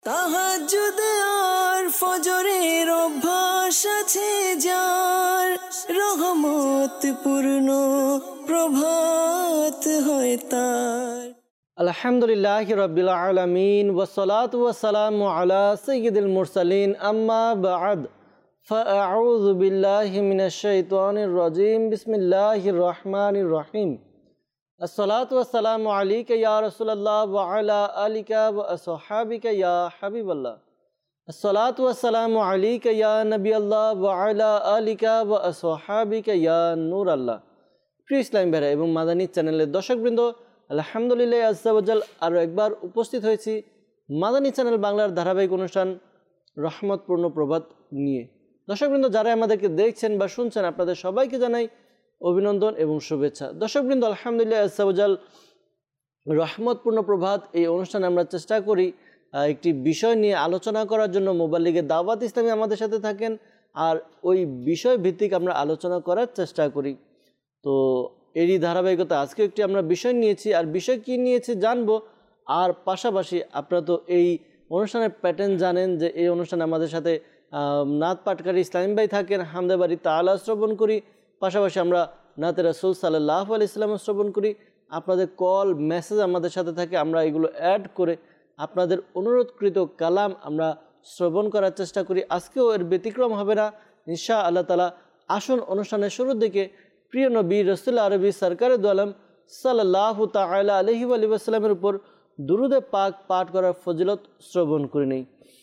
তাহাজ্জুদে আর ফজরের অভ্যাস আছে যার, রহমত পূর্ণ প্রভাত হয় তার। আলহামদুলিল্লাহি রাব্বিল আলামিন ওয়াসসালাতু ওয়াসসালামু আলা সাইয়্যিদিল মুরসালিন আম্মা বা'দ ফাআউযু বিল্লাহি মিনাশ শাইতানির রাজীম বিসমিল্লাহির রহমানির রহিম। আসসালাতু ওয়াসসালামু আলাইকা ইয়া রাসূলুল্লাহ ওয়া আলা আলিকা ওয়া আসহাবিকা ইয়া হাবিবাল্লাহ। আসসালাতু ওয়াসসালামু আলাইকা ইয়া নবিয়াল্লাহ ওয়া আলা আলিকা ওয়া আসহাবিকা ইয়া নূরাল্লাহ। প্রিয় ইসলাম ভাইরা এবং মাদানী চ্যানেলের দর্শকবৃন্দ, আলহামদুলিল্লাহ আজ্জা ওয়া জাল আরও একবার উপস্থিত হয়েছি মাদানী চ্যানেল বাংলার ধারাবাহিক অনুষ্ঠান রহমতপূর্ণ প্রভাত নিয়ে। দর্শকবৃন্দ, যারা আমাদেরকে দেখছেন বা শুনছেন, আপনাদের সবাইকে জানাই অভিনন্দন এবং শুভেচ্ছা। দর্শকবৃন্দ, আলহামদুলিল্লাহ আজ্জা ওয়া জাল রহমতপূর্ণ প্রভাত এই অনুষ্ঠানে আমরা চেষ্টা করি একটি বিষয় নিয়ে আলোচনা করার জন্য। মুবাল্লিগে দাওয়াত ইসলামী আমাদের সাথে থাকেন আর ওই বিষয় ভিত্তিক আমরা আলোচনা করার চেষ্টা করি। তো এরই ধারাবাহিকতা আজকে একটি আমরা বিষয় নিয়েছি, আর বিষয় কি নিয়েছি জানবো। আর পাশাপাশি আপনারা তো এই অনুষ্ঠানের প্যাটার্ন জানেন যে এই অনুষ্ঠানে আমাদের সাথে নাত পাঠকারী ইসলাম ভাই থাকেন, হামদে বাড়ি তাআলা শ্রবণ করি, পাশাপাশি আমরা নাতে রাসূল সাল্লাল্লাহু আলাইহি ওয়াসাল্লাম শ্রবণ করি। আপনাদের কল মেসেজ আমাদের সাথে থাকে, আমরা এগুলো অ্যাড করে আপনাদের অনুরোধকৃত কালাম আমরা শ্রবণ করার চেষ্টা করি। আজকেও এর ব্যতিক্রম হবে না ইনশাআল্লাহ তাআলা। আসুন অনুষ্ঠানের শুরুর দিকে প্রিয় নবী রাসূল আরবি সরকারে দু আলম সাল্লাল্লাহু তাআলা আলাইহি ওয়া সাল্লামের উপর দুরুদে পাক পাঠ করার ফজিলত শ্রবণ করে নেই।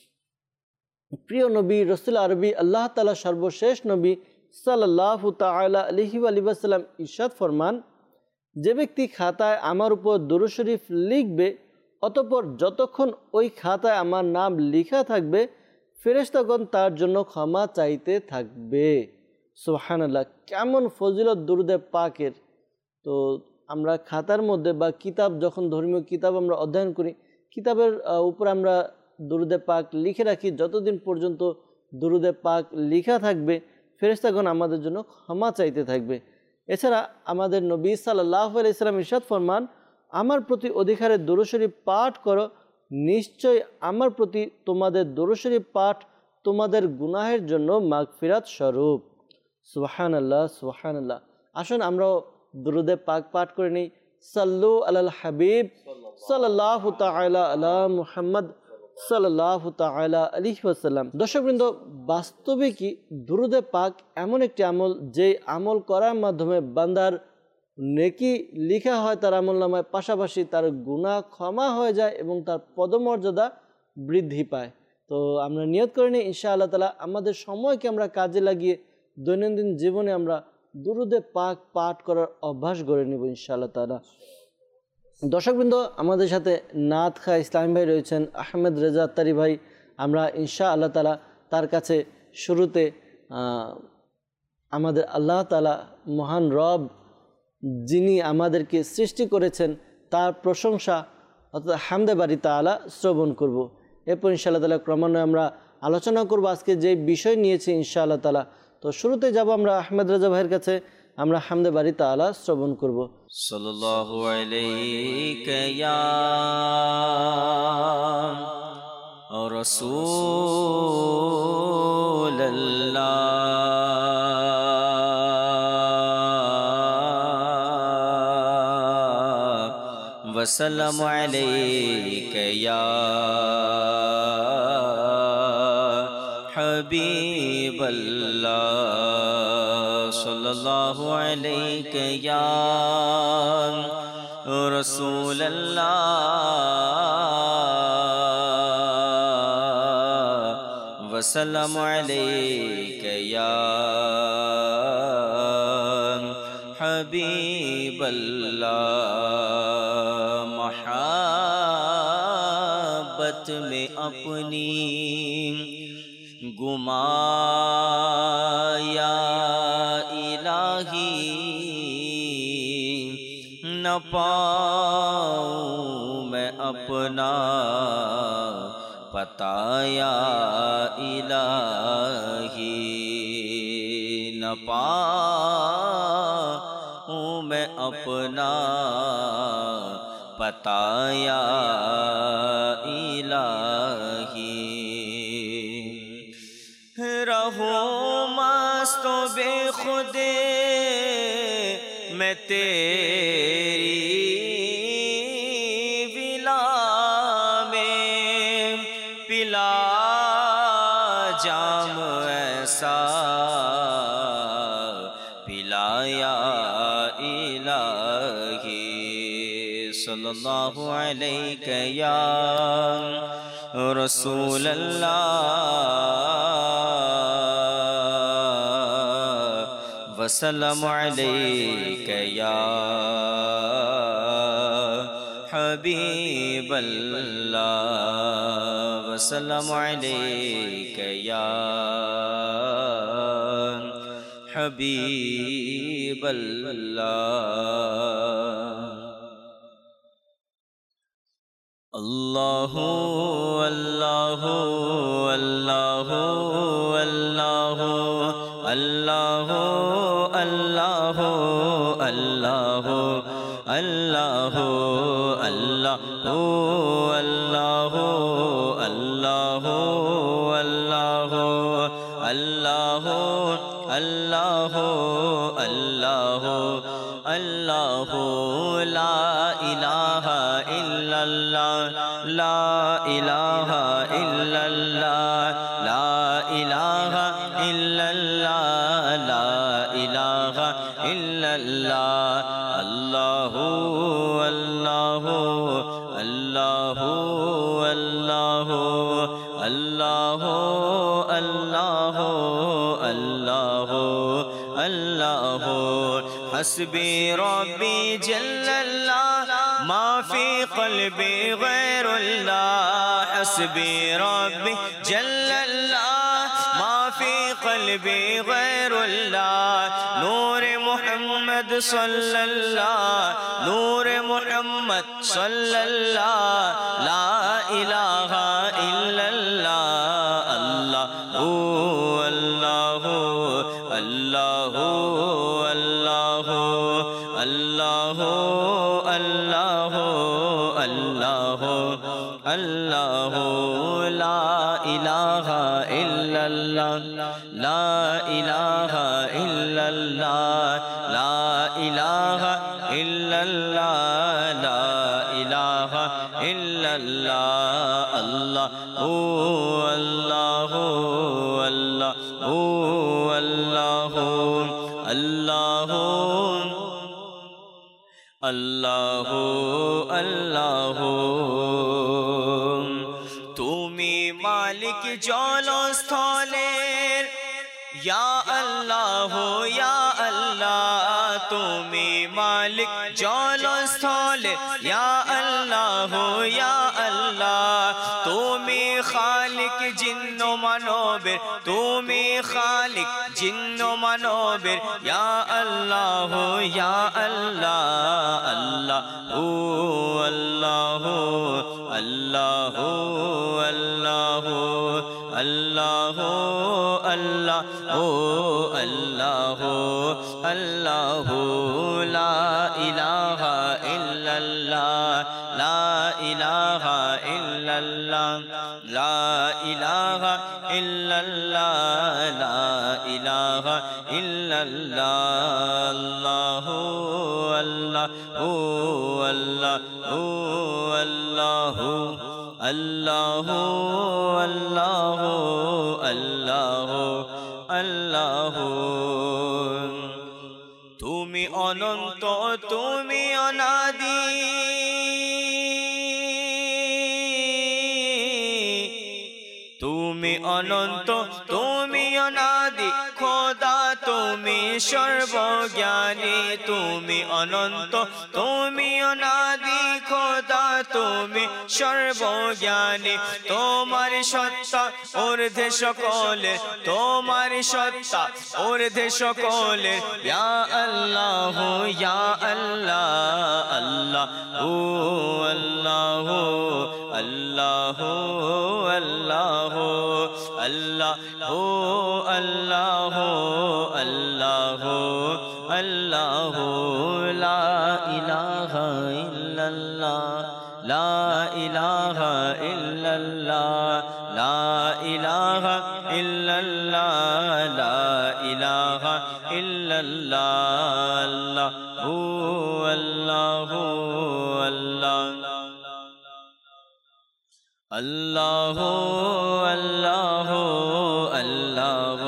প্রিয় নবী রাসূল আরবি আল্লাহ তাআলা সর্বশেষ নবী সাল্লাল্লাহু তাআলা আলাইহি ওয়া সাল্লাম ইরশাদ ফরমান, যে ব্যক্তি খাতায় আমার উপর দুরূদ শরীফ লিখবে, অতঃপর যতক্ষণ ওই খাতায় আমার নাম লেখা থাকবে, ফেরেশতাগণ তার জন্য ক্ষমা চাইতে থাকবে। সুবহানাল্লাহ, কেমন ফজিলত দুরুদে পাকের। তো আমরা খাতার মধ্যে বা কিতাব, যখন ধর্মীয় কিতাব আমরা অধ্যয়ন করি, কিতাবের উপর আমরা দুরুদে পাক লিখে রাখি। যতদিন পর্যন্ত দুরুদে পাক লেখা থাকবে, ফেরেশতাগণ আমাদের জন্য ক্ষমা চাইতে থাকবে। এছাড়া আমাদের নবী সাল্লাল্লাহু আলাইহি সাল্লাম ইরশাদ ফরমান, আমার প্রতি অধিকারে দুরূদ শরীফ পাঠ করো, নিশ্চয় আমার প্রতি তোমাদের দুরূদ শরীফ পাঠ তোমাদের গুনাহের জন্য মাগফিরাত স্বরূপ। সুবহানাল্লাহ, সুবহানাল্লাহ। আসুন আমরাও দুরুদে পাক পাঠ করে নিই। সাল্লু আলাল হাবিব সাল্লাল্লাহু তাআলা আলা মুহাম্মদ সাল্লাল্লাহু তাআলা আলাইহি ওয়াসাল্লাম। দর্শকবৃন্দ, বাস্তবে কি দুরুদে পাক এমন একটি আমল, যে আমল করার মাধ্যমে বান্দার নেকি লেখা হয় তার আমলনামায়, পাশাপাশি তার গুনাহ ক্ষমা হয়ে যায় এবং তার পদমর্যাদা বৃদ্ধি পায়। তো আমরা নিয়ত করে নিই ইনশাআল্লাহ তাআলা আমাদের সময়কে আমরা কাজে লাগিয়ে দৈনন্দিন জীবনে আমরা দুরুদে পাক পাঠ করার অভ্যাস গড়ে নেব ইনশাআল্লাহ তাআলা। দর্শকবৃন্দ, আমাদের সাথে নাত খা ইসলাম ভাই রয়েছেন, আহমেদ রেজা আত্তারি ভাই। আমরা ইনশাআল্লাহ তাআলা তার কাছে শুরুতে আমাদের আল্লাহ তাআলা মহান রব, যিনি আমাদেরকে সৃষ্টি করেছেন, তার প্রশংসা অর্থাৎ হামদে বাড়ি তাআলা শ্রবণ করব। এরপর ইনশাআল্লাহ তাআলা ক্রমান্বয়ে আমরা আলোচনা করব আজকে যে বিষয় নিয়েছি ইনশাআল্লাহ তাআলা। তো শুরুতে যাব আমরা আহমেদ রেজা ভাইয়ের কাছে, আমরা হামদে বাড়ি তাআলা শ্রবণ করব। সাল্লাল্লাহু আলাইকা ইয়া রাসূলুল্লাহ ওয়া সাল্লামু আলাইকা ইয়া হাবিবাল্লাহ সাল্লাল্লাহু আলাইকা ইয়া রাসূলুল্লাহ ওয়া সাল্লামু আলাইকা ইয়া হাবিবাল্লাহ। मोहब्बत में अपनी गुमाया इलाही, न पाऊँ मैं अपना पताया इलाही, न पाऊँ मैं अपना पताया इलाही। रहूं मस्त बेखुदे मैं तेरी विला में, पिला जाम ऐसा पिलाया इलाही। सल्लल्लाहु अलैहि या रसूल अल्लाह वसल्लम अलैका या हबीब अल्लाह वसल्लम अलैका या हबीब अल्लाह। अल्लाहु अल्लाहु अल्लाहु अल्लाहु अल्लाहु अल्लाहु अल्लाहु अल्लाहु अल्लाहु अल्लाहु अल्लाहु अल्लाहु अल्लाहु अल्लाहु अल्लाहु ला इलाहा इल्लल्लाह ला इलाहा इल्लल्लाह ला इलाहा इल्लल्लाह ला इलाहा इल्लल्लाह। अल्लाहु अल्लाहु अल्लाहु अल्लाहु अल्लाहु अल्लाहु अल्लाहु अल्लाहु हस्बी रब्बी जल्लल्लाह मा फी क़ल्बी गैरुल्लाह हस्बी रब्बी जल्लल्लाह मा फी क़ल्बी गैरुल्लाह। नूर मुहम्मद सल्लल्लाह नूर मुहम्मद सल्लल्लाह ला इलाहा इल्लल्लाह। अल्लाहु अल्लाहु अल्लाहु अल्लाहु अल्लाहु अल्लाहु अल्लाहु अल्लाहु ला इलाहा इल्लल्लाह ला इलाहा इल्लल्लाह ला इलाहा इल्लल्लाह ला इलाहा इल्लल्लाह। अल्लाहु अल्लाहु अल्लाहु अल्लाहु अल्लाहु अल्लाहु अल्लाहु तुमी मालिक जलस्थलेर या अल्लाह या अल्लाह तुमी मालिक जलस्थले या अल्लाह या अल्लाह तुमी खालिक जिन्नो मानवेर तुमी खालिक जिन्नो मानवेर या अल्लाह या अल्लाह। अल्लाहु अल्लाहु अल्लाहु अल्लाहु अल्लाहु अल्लाहु अल्लाहु अल्लाहु ला इलाहा इल्लल्लाह ला इलाहा इल्लल्लाह ला इलाहा इल्लल्लाह ला इलाहा इल्लल्लाह। अल्लाहु अल्लाहु अल्लाहु अल्लाहु अल्लाहु अल्लाहु अल्लाहु अल्लाहु तुमी अनंत तुमी अनादि तुमी अनंत तुमी अनादि खोदा तुमी सर्वज्ञानी तुमी अनंत तुमी अनादि खोदा तुमी सर्वज्ञानी তোমার সত্তা ঊর্ধ্বে সকলে তোমার সত্তা ঊর্ধ্বে সকলে ইয়া আল্লাহ ইয়া আল্লাহ। আল্লাহু আল্লাহু আল্লাহু আল্লাহু আল্লাহু আল্লাহু আল্লাহু আল্লাহু লা ইলাহা ইল্লাল্লাহ লা ইলাহা ইল্লাল্লাহ লা ইলাহা ইল্লাল্লাহ আল্লাহ আল্লাহ আল্লাহ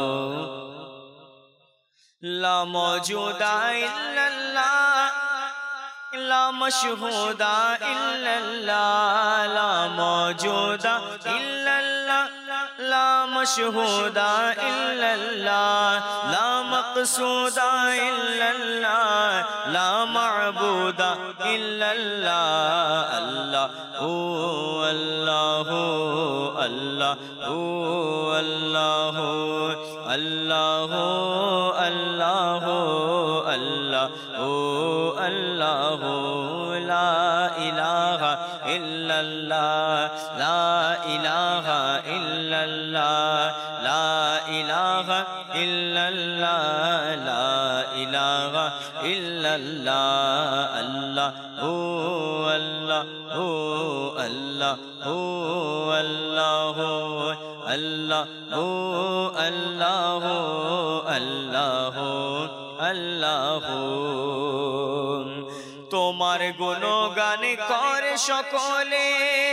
লা মওজুদা ইল্লাল্লাহ লা মাশহুদা ইল্লাল্লাহ লা মওজুদা ইল্লাল্লাহ لا مشهودا إلا الله لا مقصودا إلا الله لا معبودا إلا الله الله هو الله الله هو الله الله الله الله هو الله لا إله إلا الله لا إله إلا الله لا إله إلا الله لا إله إلا الله الله هو الله هو الله هو الله الله هو الله الله الله তোমার গুণগান করে সকলে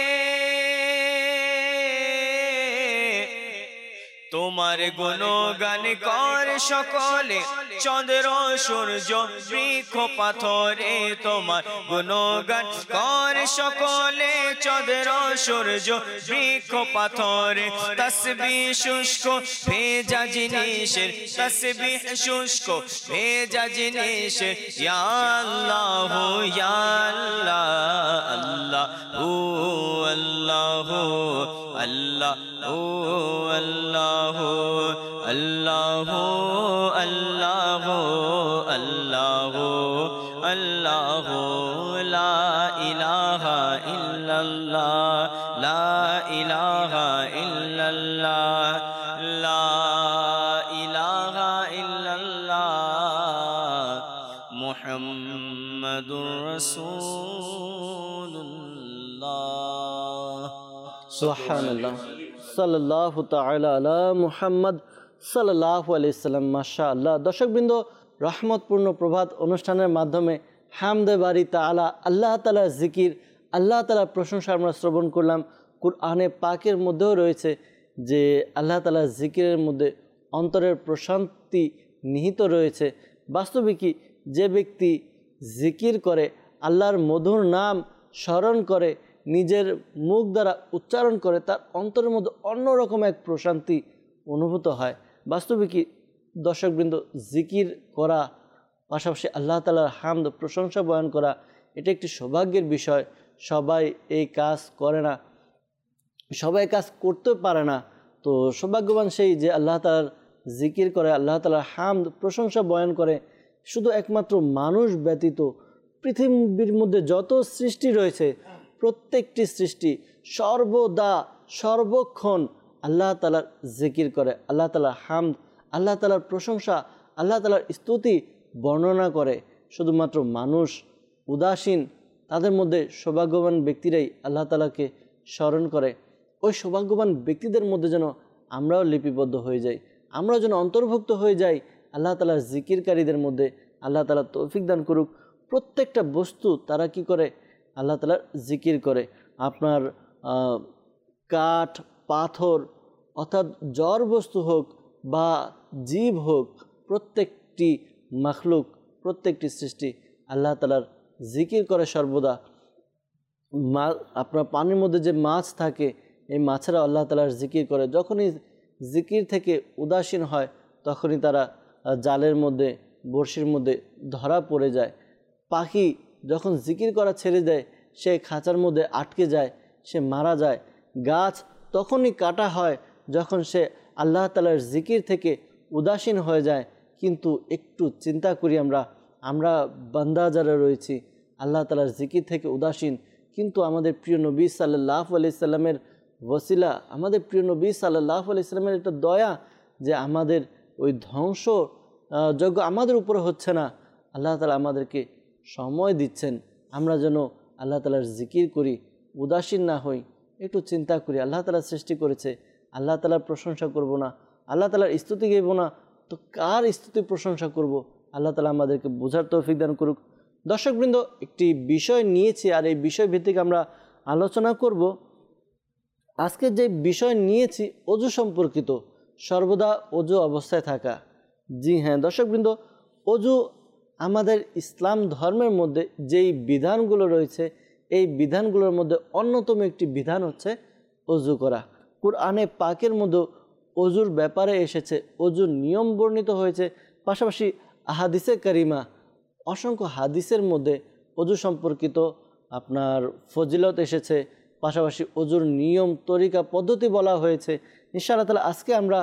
তোমার গুণগান করে সকলে চন্দ্র সূর্য বৃক্ষ পাথরে তোমার গুণগান করে সকলে চন্দ্র সূর্য বৃক্ষ পাথরে তাসবিহ শুষ্ক ভেজা জিনিসের তাসবিহ শুষ্ক ভেজা জিনিসের ইয়া আল্লাহ ইয়া আল্লাহ আল্লাহ হু আল্লাহ আল্লাহ হু আল্লাহ الله الله الله الله لا إله إلا الله لا إله إلا الله لا إله إلا الله محمد رسول الله سبحان الله صلى الله تعالى على محمد সাল্লাল্লাহু আলাইহি সাল্লাম। মাশাআল্লাহ। দর্শকবৃন্দ, রহমতপূর্ণ প্রভাত অনুষ্ঠানের মাধ্যমে হামদে বারি তাআলা, আল্লাহ তাআলার জিকির, আল্লাহ তাআলার প্রশংসা আমরা শ্রবণ করলাম। কুরআনে পাকের মধ্যেও রয়েছে যে আল্লাহ তাআলার জিকিরের মধ্যে অন্তরের প্রশান্তি নিহিত রয়েছে। বাস্তবিকই যে ব্যক্তি জিকির করে, আল্লাহর মধুর নাম স্মরণ করে, নিজের মুখ দ্বারা উচ্চারণ করে, তার অন্তরের মধ্যে অন্যরকম এক প্রশান্তি অনুভূত হয়। বাস্তবিকই দর্শকবৃন্দ, জিকির করা পাশাপাশি আল্লাহ তাআলার হামদ প্রশংসা বয়ান করা এটা একটি সৌভাগ্যের বিষয়। সবাই এই কাজ করে না, সবাই কাজ করতে পারে না। তো সৌভাগ্যবান সেই যে আল্লাহ তাআলার জিকির করে, আল্লাহ তাআলার হামদ প্রশংসা বয়ান করে। শুধু একমাত্র মানুষ ব্যতীত পৃথিবীর মধ্যে যত সৃষ্টি রয়েছে প্রত্যেকটি সৃষ্টি সর্বদা সর্বক্ষণ আল্লাহ তাআলার জিকির করে, আল্লাহ তাআলার হামদ, আল্লাহ তাআলার প্রশংসা, আল্লাহ তাআলার স্তুতি বর্ণনা করে। শুধুমাত্র মানুষ উদাসীন, তাদের মধ্যে সৌভাগ্যবান ব্যক্তিরাই আল্লাহ তাআলাকে স্মরণ করে। ওই সৌভাগ্যবান ব্যক্তিদের মধ্যে যেন আমরাও লিপিবদ্ধ হয়ে যাই, আমরাও যেন অন্তর্ভুক্ত হয়ে যাই আল্লাহ তাআলার জিকিরকারীদের মধ্যে। আল্লাহ তাআলা তৌফিক দান করুক। প্রত্যেকটা বস্তু তারা কি করে? আল্লাহ তাআলার জিকির করে। আপনার কাঠ, পাথর অর্থাৎ জড় বস্তু হোক বা জীব হোক, প্রত্যেকটি মাখলুক, প্রত্যেকটি সৃষ্টি আল্লাহ তাআলার জিকির করে সর্বদা। আপনার পানির মধ্যে যে মাছ থাকে, এই মাছেরা আল্লাহ তাআলার জিকির করে। যখনই জিকির থেকে উদাসীন হয় তখনই তারা জালের মধ্যে, বড়শির মধ্যে ধরা পড়ে যায়। পাখি যখন জিকির করা ছেড়ে দেয় সে খাঁচার মধ্যে আটকে যায়, সে মারা যায়। গাছ তখনই কাটা হয় যখন সে আল্লাহ তাআলার জিকির থেকে উদাসীন হয়ে যায়। কিন্তু একটু চিন্তা করি, আমরা বান্দা যারা রয়েছি আল্লাহ তাআলার জিকির থেকে উদাসীন, কিন্তু আমাদের প্রিয় নবী সাল্লাল্লাহু আলাইহি সাল্লামের ওসিলা, আমাদের প্রিয় নবী সাল্লাল্লাহু আলাইহি সাল্লামের একটা দয়া যে আমাদের ওই ধ্বংস যজ্ঞ আমাদের উপরে হচ্ছে না। আল্লাহ তাআলা আমাদেরকে সময় দিচ্ছেন, আমরা যেন আল্লাহ তাআলার জিকির করি, উদাসীন না হই। একটু চিন্তা করি, আল্লাহ তাআলা সৃষ্টি করেছে, আল্লাহ তাআলার প্রশংসা করব না, আল্লাহ তাআলার স্তুতি গাইব না, তো কার স্তুতি প্রশংসা করব? আল্লাহ তাআলা আমাদেরকে বোঝার তৌফিক দান করুক। দর্শকবৃন্দ, একটি বিষয় নিয়েছি আর এই বিষয় ভিত্তিক আমরা আলোচনা করব। আজকে যে বিষয় নিয়েছি অজু সম্পর্কিত, সর্বদা অজু অবস্থায় থাকা। জি হ্যাঁ দর্শকবৃন্দ, অজু আমাদের ইসলাম ধর্মের মধ্যে যেই বিধানগুলো রয়েছে এই বিধানগুলোর মধ্যে অন্যতম একটি বিধান হচ্ছে অজু করা। কুরআনে পাকের মধ্যে অজুর ব্যাপারে এসেছে, অজুর নিয়ম বর্ণিত হয়েছে, পাশাপাশি আহাদিসে কারিমা অসংখ্য হাদিসের মধ্যে অজু সম্পর্কিত আপনার ফজিলত এসেছে, পাশাপাশি অজুর নিয়ম তরিকা পদ্ধতি বলা হয়েছে। ইনশাআল্লাহ তাআলা আজকে আমরা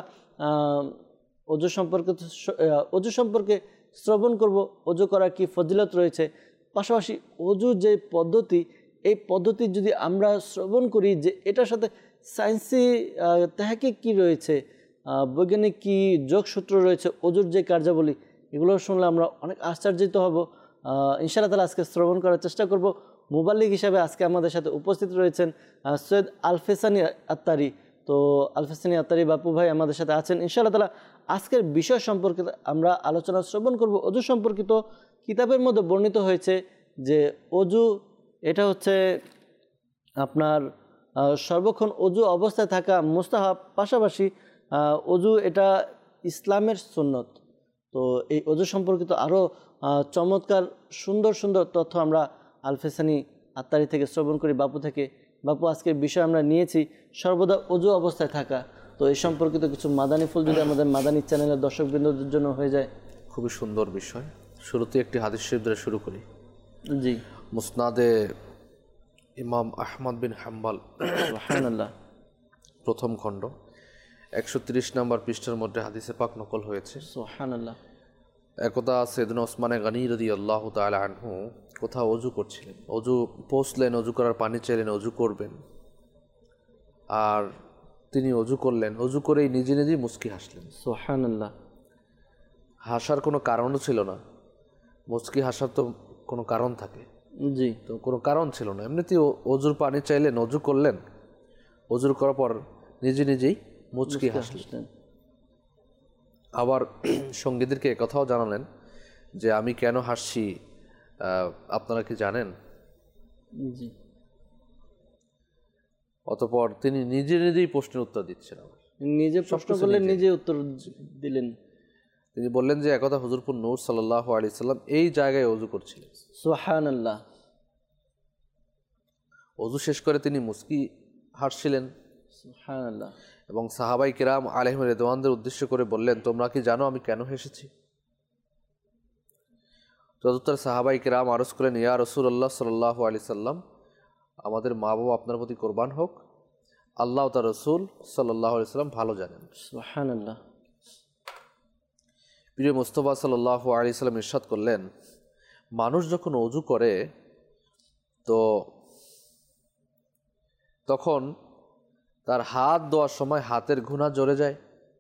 অজু সম্পর্কে শ্রবণ করব, অজু করার কি ফজিলত রয়েছে, পাশাপাশি অজু যে পদ্ধতি এই পদ্ধতি যদি আমরা শ্রবণ করি যে এটার সাথে সায়েন্সি তাহকিক কী রয়েছে, বৈজ্ঞানিক কী যোগসূত্র রয়েছে, অজুর যে কার্যাবলী, এগুলো শুনলে আমরা অনেক আশ্চর্যিত হব। ইনশাআল্লাহ তাআলা আজকে শ্রবণ করার চেষ্টা করব। মুবাল্লিগ হিসাবে আজকে আমাদের সাথে উপস্থিত রয়েছেন সৈয়দ আলফেসানি আত্তারি। তো আলফেসানি আত্তারি বাপু ভাই আমাদের সাথে আছেন। ইনশাআল্লাহ তাআলা আজকের বিষয় সম্পর্কে আমরা আলোচনা শ্রবণ করব। অজু সম্পর্কিত কিতাবের মধ্যে বর্ণিত হয়েছে যে অজু এটা হচ্ছে আপনার সর্বক্ষণ অজু অবস্থায় থাকা মুস্তাহাব, পাশাপাশি অজু এটা ইসলামের সুন্নত। তো এই অজু সম্পর্কিত আরও চমৎকার সুন্দর সুন্দর তথ্য আমরা আলফেসানি আত্তারি থেকে শ্রবণ করি, বাপু থেকে। বাপু, আজকের বিষয় আমরা নিয়েছি সর্বদা অজু অবস্থায় থাকা। তো এই সম্পর্কিত কিছু মাদানী ফুল যদি আমাদের মাদানী চ্যানেলের দর্শকবৃন্দদের জন্য হয়ে যায়। খুবই সুন্দর বিষয়। শুরুতে একটি হাদিস শরীফ ধরে শুরু করি। জি। মুসনাদে ইমাম আহমদ বিন হাম্বল সুবহানাল্লাহ প্রথম খণ্ড 130 নম্বর পৃষ্ঠার মধ্যে হাদিসে পাক নকল হয়েছে। সুবহানাল্লাহ। একদা সাইয়েদনা ওসমান গনি রাদিয়াল্লাহু তাআলা আনহু কোথাও অজু করছিলেন। অজু পৌঁছলেন, অজু করার পানি চাইলেন, অজু করবেন। আর তিনি অজু করলেন, অজু করেই নিজে নিজেই মুচকি হাসলেন। সুবহানাল্লাহ। হাসার কোনো কারণও ছিল না। মুচকি হাসার তো কোনো কারণ থাকে। জি। তো কোনো কারণ ছিল না, এমনিতেই অজুর পানি চাইলেন, অজু করলেন, অজুর করার পর নিজে নিজেই মুচকি হাসলেন। আবার সঙ্গীদেরকে একথাও জানালেন যে আমি কেন হাসছি আপনারা কি জানেন? জি। অতঃপর তিনি নিজে নিজেই প্রশ্নের উত্তর দিচ্ছেন। নিজে প্রশ্ন করলেন, নিজে উত্তর দিলেন। তিনি বললেন যে একদা হুজুরপুর নূর সাল্লাল্লাহু আলাইহি সাল্লাম এই জায়গায় অজু করছিলেন। সুবহানাল্লাহ। অজু শেষ করে তিনি মুচকি হাসছিলেন। সুবহানাল্লাহ। এবং সাহাবাই কিরাম আলাইহিম রিদওয়ানদের উদ্দেশ্য করে বললেন, তোমরা কি জানো আমি কেন হেসেছি? তদুত্তর সাহাবাই কিরাম আরজ করলেন, ইয়া রাসূলুল্লাহ সাল্লাল্লাহু আলাইহি সাল্লাম, আমাদের মা বাবা আপনার প্রতি কোরবান হোক, আল্লাহ তার রসুল সাল্লাল্লাহু আলাইহি সাল্লাম ভালো জানেন। সুবহানাল্লাহ। প্রিয় মুস্তাফা সাল্লাল্লাহু আলাইহি সাল্লাম ইরশাদ করলেন, মানুষ যখন অজু করে তো তখন তার হাত ধোয়ার সময় হাতের গুনাহ ঝরে যায়,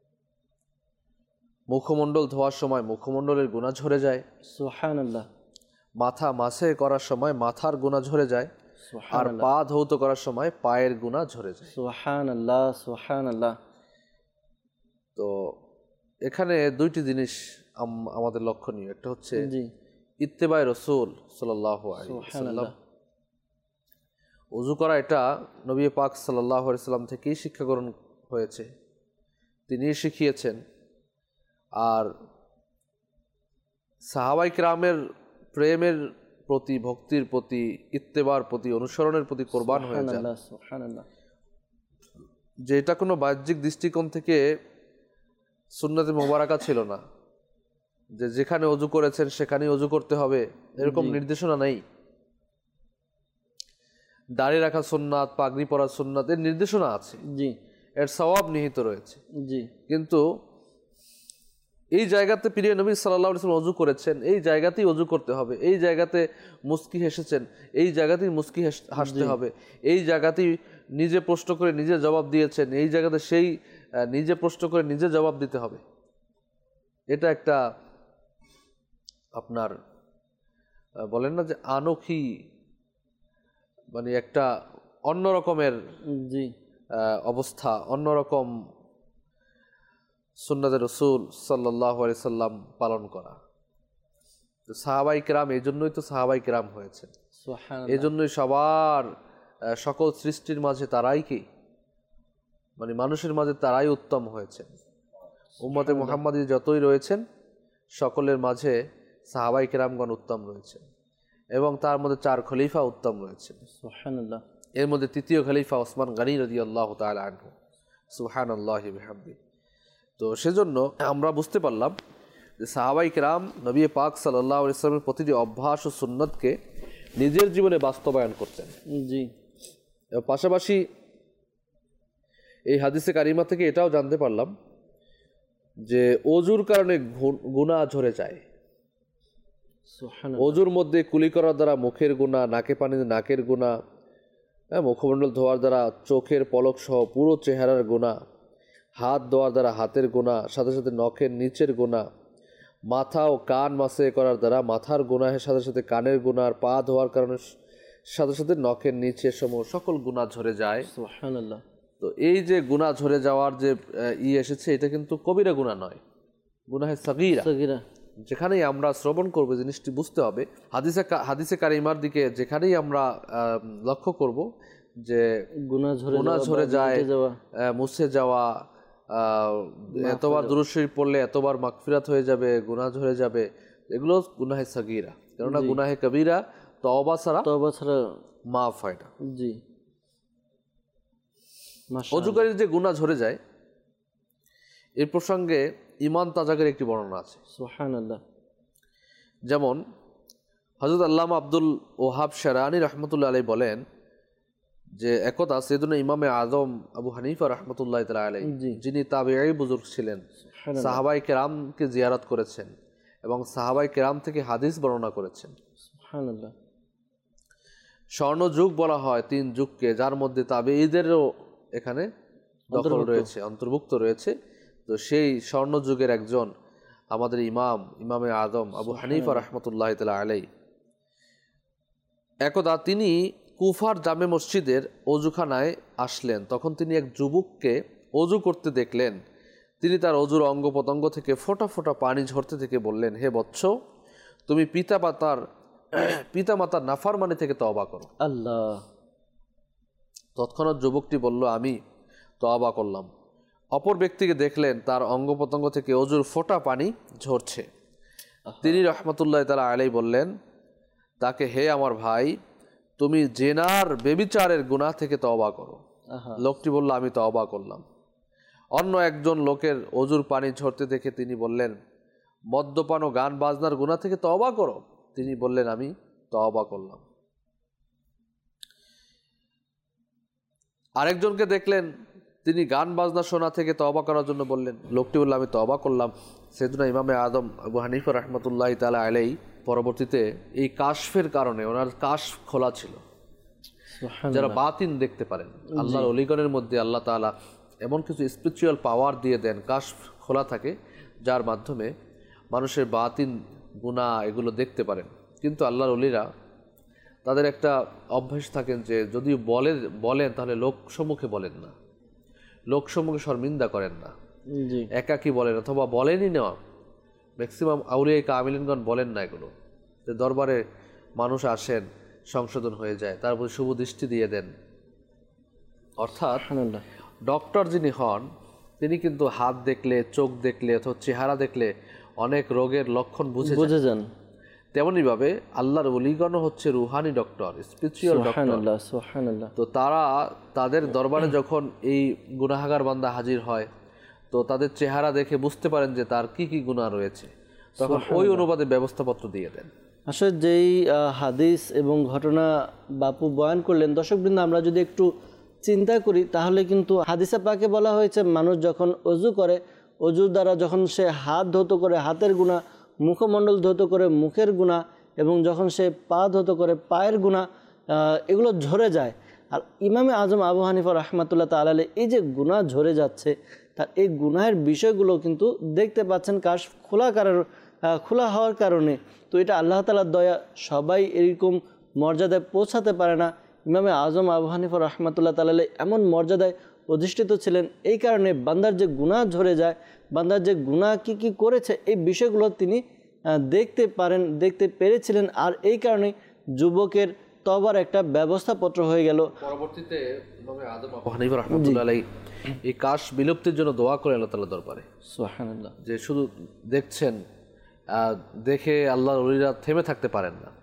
মুখমণ্ডল ধোয়ার সময় মুখমণ্ডলের গুনাহ ঝরে যায়। সুবহানাল্লাহ। মাথা মাসে করার সময় মাথার গুনাহ ঝরে যায়, আর পা ধৌত করার সময় পায়ের গুনাহ ঝরে যায়। সুবহানাল্লাহ। সুবহানাল্লাহ। তো এখানে দুইটি জিনিস আমাদের লক্ষণীয়। একটা হচ্ছে ইত্তেবায়ে রাসূল সাল্লাল্লাহু আলাইহি ওয়াসাল্লাম, ওযু করা এটা নবী পাক সাল্লাল্লাহু আলাইহি ওয়াসাল্লাম থেকেই শিক্ষা গ্রহণ হয়েছে, তিনিই শিখিয়েছেন। আর সাহাবায়ে কিরামের প্রেমের প্রতি, ভক্তির প্রতি, ইত্তেবার প্রতি, অনুসরণের প্রতি কোরবান হয়ে যান। সুবহানাল্লাহ। যে এটা কোনো বাহ্যিক দৃষ্টিকোণ থেকে সুন্নতে মোবারকা ছিল না যে যেখানে অজু করেছেন সেখানেই অজু করতে হবে, এরকম নির্দেশনা নেই। দাড়ি রাখা সুন্নাত, পাগড়ি পরা সুন্নাত, এর নির্দেশনা আছে, জি, এর সওয়াব নিহিত রয়েছে, জি। কিন্তু এই জায়গাতে প্রিয় নবী সাল্লাল্লাহু আলাইহি ওয়াসাল্লাম অজু করেছেন, এই জায়গাতেই অজু করতে হবে, এই জায়গাতে মুস্কি হেসেছেন, এই জায়গাতেই মুস্কি হাসতে হবে, এই জায়গাতেই নিজে প্রশ্ন করে নিজে জবাব দিয়েছেন, এই জায়গাতে সেই নিজে প্রশ্ন করে নিজে জবাব দিতে হবে। এটা একটা আপনার বলেন না যে আনোখী, মানে একটা অন্য রকমের অবস্থা, অন্যরকম সুন্নাতে রাসূল সাল্লাল্লাহু আলাইহি সাল্লাম পালন করা। তো সাহাবাই কিরাম, এই জন্যই তো সাহাবাই কিরাম হয়েছে, এই জন্যই সবার সকল সৃষ্টির মাঝে তারাই কি মানে মানুষের মাঝে তারাই উত্তম হয়েছেন। উম্মতে মুহাম্মাদী যতই রয়েছেন সকলের মাঝে সাহাবায়ে কেরামগণ উত্তম রয়েছেন এবং তার মধ্যে 4 খলিফা উত্তম রয়েছেন। সুবহানাল্লাহ। এর মধ্যে তৃতীয় খলিফা ওসমান গনি রাদিয়াল্লাহু তাআলা আনহু। সুবহানাল্লাহি বিহামদি। তো সেজন্য আমরা বুঝতে পারলাম যে সাহাবায়ে কেরাম নবী পাক সাল্লাল্লাহু আলাইহি ওয়াসাল্লামের প্রতিটি অভ্যাস ও সুন্নতকে নিজের জীবনে বাস্তবায়ন করতেন। জি। এবং পাশাপাশি এই হাদিসে কারিমা থেকে এটাও জানতে পারলাম যে অজুর কারণে গুনাহ ঝরে যায়। সুবহানাল্লাহ। অজুর মধ্যে কুলি করার দ্বারা মুখের গুনাহ, নাকে পানি নাকের গুনাহ, মুখমণ্ডল ধোয়ার দ্বারা চোখের পলক সহ পুরো চেহারার গুনাহ, হাত ধোয়ার দ্বারা হাতের গুনাহ, সাথে সাথে নখের নিচের গুনাহ, মাথা ও কান মাসে করার দ্বারা মাথার গুনাহের সাথে সাথে কানের গুনাহ, আর পা ধোয়ার কারণে সাথে সাথে নখের নিচে সমূহ সকল গুনাহ ঝরে যায়। সুবহানাল্লাহ। তো এই যে গুনাহ ঝরে যাওয়ার যে এসেছে, এটা কিন্তু কবিরা গুনাহ নয়, গুনাহে সাগীরা। যেখানেই আমরা শ্রবণ করব জিনিসটি বুঝতে হবে, হাদিসে কারিমার দিকে যেখানেই আমরা লক্ষ্য করব যে গুনাহ ঝরে যায়, মুছে যাওয়া, এতবার দুরূদ শরীফ পড়লে এতবার মাগফিরাত হয়ে যাবে, গুনাহ ঝরে যাবে, এগুলো গুনাহে সাগীরা। কেননা গুনাহে কবিরা তওবা ছাড়া মাফ হয় না। জি। অজুকারীর যে গুনাহ ঝরে যায় এই প্রসঙ্গে ঈমান তাজাকের একটি বর্ণনা আছে। সুবহানাল্লাহ। যেমন হযরত আল্লামা আব্দুল ওহাব শারানি রাহমাতুল্লাহ আলাইহি বলেন যে একদা সাইয়েদুনা ইমামে আযম আবু হানিফা রাহমাতুল্লাহি তাআলা আলাইহি, যিনি তাবেঈ বুজুর্গ ছিলেন, সাহাবায়ে কেরামকে জিয়ারত করেছেন এবং সাহাবায়ে কেরাম থেকে হাদিস বর্ণনা করেছেন। সুবহানাল্লাহ। স্বর্ণযুগ বলা হয় 3 যুগকে, যার মধ্যে তাবেঈদেরও এখানে দখল রয়েছে, অন্তর্ভুক্ত রয়েছে। তো সেই স্বর্ণযুগের একজন আমাদের ইমামে আযম আবু হানিফা রাহমাতুল্লাহি তাআলা আলাইহি, একদা তিনি কুফার জামে মসজিদের ওযুখানায় আসলেন। তখন তিনি এক যুবককে ওযু করতে দেখলেন। তিনি তার ওযুর অঙ্গ প্রত্যঙ্গ থেকে ফোঁটা ফোঁটা পানি ঝরতে থেকে বললেন, হে বৎস, তুমি পিতামাতার নাফরমানি থেকে তওবা করো। আল্লাহ। তৎক্ষণাৎ যুবকটি বলল, আমি তওবা করলাম। অপর ব্যক্তিকে দেখলেন তার অঙ্গ প্রত্যঙ্গ থেকে ওযুর ফোঁটা পানি ঝরছে। তিনি রাহমাতুল্লাহি তাআলা আলাইহি বললেন তাকে, হে আমার ভাই, তুমি জেনার বেবিচারের গুনাহ থেকে তওবা করো। লোকটি বলল, আমি তওবা করলাম। অন্য একজন লোকের ওযুর পানি ঝরতে দেখে তিনি বললেন, মদ্যপান ও গান বাজনার গুনাহ থেকে তওবা করো। তিনি বললেন, আমি তওবা করলাম। আরেকজনকে দেখলেন, তিনি গান বাজনা শোনা থেকে তওবা করার জন্য বললেন। লোকটি বলল, আমি তওবা করলাম। সাইয়েদুনা ইমামে আযম আবু হানিফা রাহমাতুল্লাহি তাআলা আলাইহি পরবর্তীতে এই কাশফের কারণে, ওনার কাশফ খোলা ছিল, যারা বাতিন দেখতে পারেন, আল্লাহর ওলিগণের মধ্যে আল্লাহ তাআলা এমন কিছু স্পিরিচুয়াল পাওয়ার দিয়ে দেন, কাশফ খোলা থাকে, যার মাধ্যমে মানুষের বাতিন গুনাহ এগুলো দেখতে পারেন। কিন্তু আল্লাহর ওলিরা তাদের একটা অভ্যাস থাকেন যে যদি বলেন তাহলে লোকসম্মুখে বলেন না, লোকসম্মুখে শর্মিন্দা করেন না, একাকী বলেন, অথবা বলেনই না। ম্যাক্সিমাম আউলিয়া কামিলিনগণ বলেন না এগুলো, যে দরবারে মানুষ আসেন, সংশোধন হয়ে যায়, তার প্রতি শুভ দৃষ্টি দিয়ে দেন। অর্থাৎ ডক্টর যিনি হন তিনি কিন্তু হাত দেখলে, চোখ দেখলে অথবা চেহারা দেখলে অনেক রোগের লক্ষণ বুঝে যান। তেমনি ভাবে আল্লাহর ওলিগণ হচ্ছে রুহানি ডক্টর, স্পিরিচুয়াল ডক্টর। সুবহানাল্লাহ। তো তাদের দরবারে যখন এই গুনাহগার বান্দা হাজির হয়, তো তাদের চেহারা দেখে বুঝতে পারেন যে তার কি কি গুনাহ রয়েছে, তখন ওই অনুপাতে ব্যবস্থাপত্র দিয়ে দেন। আসলে যেই হাদিস এবং ঘটনা বাপু বয়ান করলেন, দর্শকবৃন্দ আমরা যদি একটু চিন্তা করি তাহলে কিন্তু হাদিসে পাকে বলা হয়েছে মানুষ যখন ওযু করে, ওযুর দ্বারা যখন সে হাত ধৌত করে হাতের গুনাহ, মুখমণ্ডল ধৌত করে মুখের গুনাহ, এবং যখন সে পা ধৌত করে পায়ের গুনাহ, এগুলো ঝরে যায়। আর ইমামে আযম আবু হানিফা রাহমাতুল্লাহ তাআলা আলাইহি এই যে গুনাহ ঝরে যাচ্ছে, তার এই গুনাহের বিষয়গুলো কিন্তু দেখতে পাচ্ছেন কাশফ খোলা হওয়ার কারণে। তো এটা আল্লাহ তাআলার দয়া, সবাই এরকম মর্যাদায় পৌঁছাতে পারে না। ইমামে আযম আবু হানিফা রাহমাতুল্লাহ তাআলা আলাইহি এমন মর্যাদায় অধিষ্ঠিত ছিলেন, এই কারণে বান্দার যে গুনাহ ঝরে যায়, বান্দার যে গুনাহ কি কি করেছে এই বিষয়গুলো তিনি দেখতে পেরেছিলেন। আর এই কারণে যুবকের তওবার একটা ব্যবস্থাপত্র হয়ে গেল। পরবর্তীতে ইমামে আদম আবু হানিফা রাহমাতুল্লাহ আলাইহি এই কাশ বিলুপ্তির জন্য দোয়া করে আল্লাহ তাআলা দরবারে। সুবহানাল্লাহ। যে শুধু দেখছেন, দেখে আল্লাহর ওলিরা থেমে থাকতে পারেন না।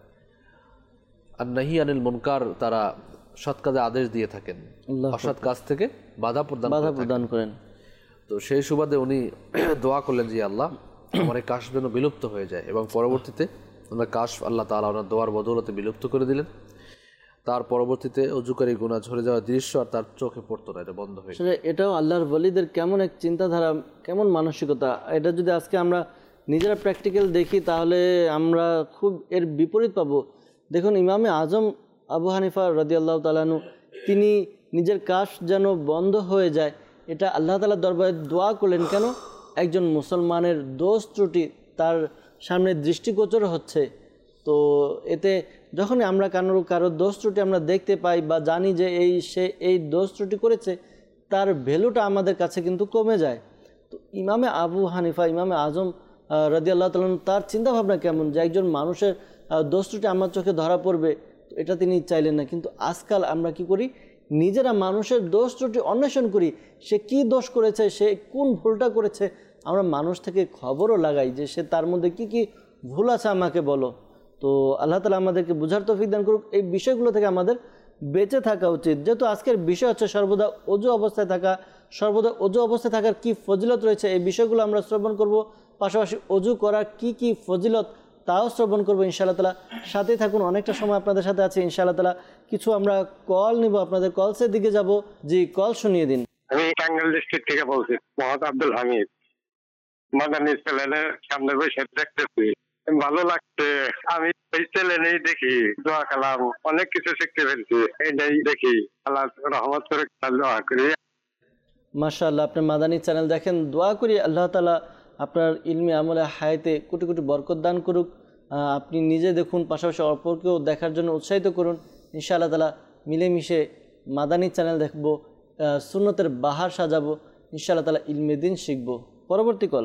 আর নাহি আনিল মুনকার, তারা সৎ কাজে আদেশ দিয়ে থাকেন, অসৎ কাজ থেকে বাধা প্রদান করেন। তো সেই সুবাদে উনি দোয়া করলেন যে আল্লাহ আমার এই কাশ যেন বিলুপ্ত হয়ে যায়, এবং পরবর্তীতে আমরা কাশ আল্লাহ তাআলা ওনার দোয়ার বদৌলতে বিলুপ্ত করে দিলেন। তার পরবর্তীতে অজুকারী গুনাহ ঝরে যাওয়ার দৃশ্য আর তার চোখে পড়তো না, এটা বন্ধ হয়ে গেল। এটাও আল্লাহর ওলিদের কেমন এক চিন্তাধারা, কেমন মানসিকতা। এটা যদি আজকে আমরা নিজেরা প্র্যাকটিক্যাল দেখি তাহলে আমরা খুব এর বিপরীত পাবো। দেখুন, ইমামে আজম আবু হানিফা রাদিয়াল্লাহু তাআলা আনহু তিনি নিজের কাশ যেন বন্ধ হয়ে যায় এটা আল্লাহ তাআলার দরবারে দোয়া করলেন। কেন? একজন মুসলমানের দোষ ত্রুটি তার সামনে দৃষ্টিগোচর হচ্ছে। তো এতে যখনই আমরা কারোর দোষ ত্রুটি আমরা দেখতে পাই বা জানি যে সে এই দোষ ত্রুটি করেছে, তার ভ্যালুটা আমাদের কাছে কিন্তু কমে যায়। তো ইমামে আবু হানিফা, ইমামে আজম রাদিয়াল্লাহু তাআলা তার চিন্তাভাবনা কেমন যে একজন মানুষের দোষ ত্রুটি আমার চোখে ধরা পড়বে, তো এটা তিনি চাইলেন না। কিন্তু আজকাল আমরা কি করি, নিজেরা মানুষের দোষ ত্রুটি অন্বেষণ করি, সে কি দোষ করেছে, সে কোন ভুলটা করেছে, আমরা মানুষ থেকে খবরও লাগাই যে সে তার মধ্যে কি কি ভুল আছে আমাকে বলো। তো আল্লাহ তাআলা আমাদেরকে বুঝার তৌফিক দান করুক। এই বিষয়গুলো থেকে আমাদের বেঁচে থাকা উচিত। যেহেতু আজকের বিষয় হচ্ছে সর্বদা অজু অবস্থায় থাকা, সর্বদা অজু অবস্থায় থাকার কি ফজিলত রয়েছে এই বিষয়গুলো আমরা শ্রবণ করব, পাশাপাশি অজু করার কি কি ফজিলত তাও শ্রবণ করবো ইনশাআল্লাহ তাআলা। সাথেই থাকুন, অনেকটা সময় আপনাদের সাথে আছে ইনশাআল্লাহ তাআলা। কিছু আমরা কল নিব, আপনাদের কলসের দিকে যাব। জি, কল শুনিয়ে দিন। আমি টাঙ্গাইল ডিস্ট্রিক্ট থেকে বলছি, মোহাম্মদ আব্দুল হামিদ। মাদানী চ্যানেলের সামনে বসে দেখতেছি, ভালো লাগছে। আমি এই চ্যানেলেই দেখি, দোয়া কালাম অনেক কিছু শিখতে পেরেছি, এটাই দেখি। আল্লাহ রহমত করে দোয়া করি। মাশাআল্লাহ, আপনি মাদানী চ্যানেল দেখেন, দোয়া করি আল্লাহ তাআলা আপনার ইলমে আমলে হায়াতে কোটি কোটি বরকত দান করুক। আপনি নিজে দেখুন, পাশাপাশি অপরকেও দেখার জন্য উৎসাহিত করুন। ইনশাআল্লাহ তাআলা মিলেমিশে মাদানী চ্যানেল দেখব, সুন্নতের বাহার সাজাবো, ইনশাআল্লাহ তাআলা ইলমে দ্বীন শিখবো। পরবর্তী কল।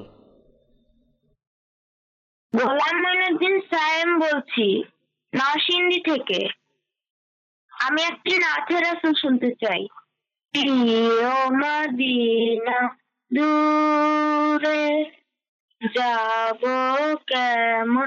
গোলাম মঈনুদ্দিন সায়েম বলছি, নরসিংদী থেকে। আমি একটি নাথের রাসূল শুনতে চাই। প্রিয় মদিনা দূরে যাব কেমন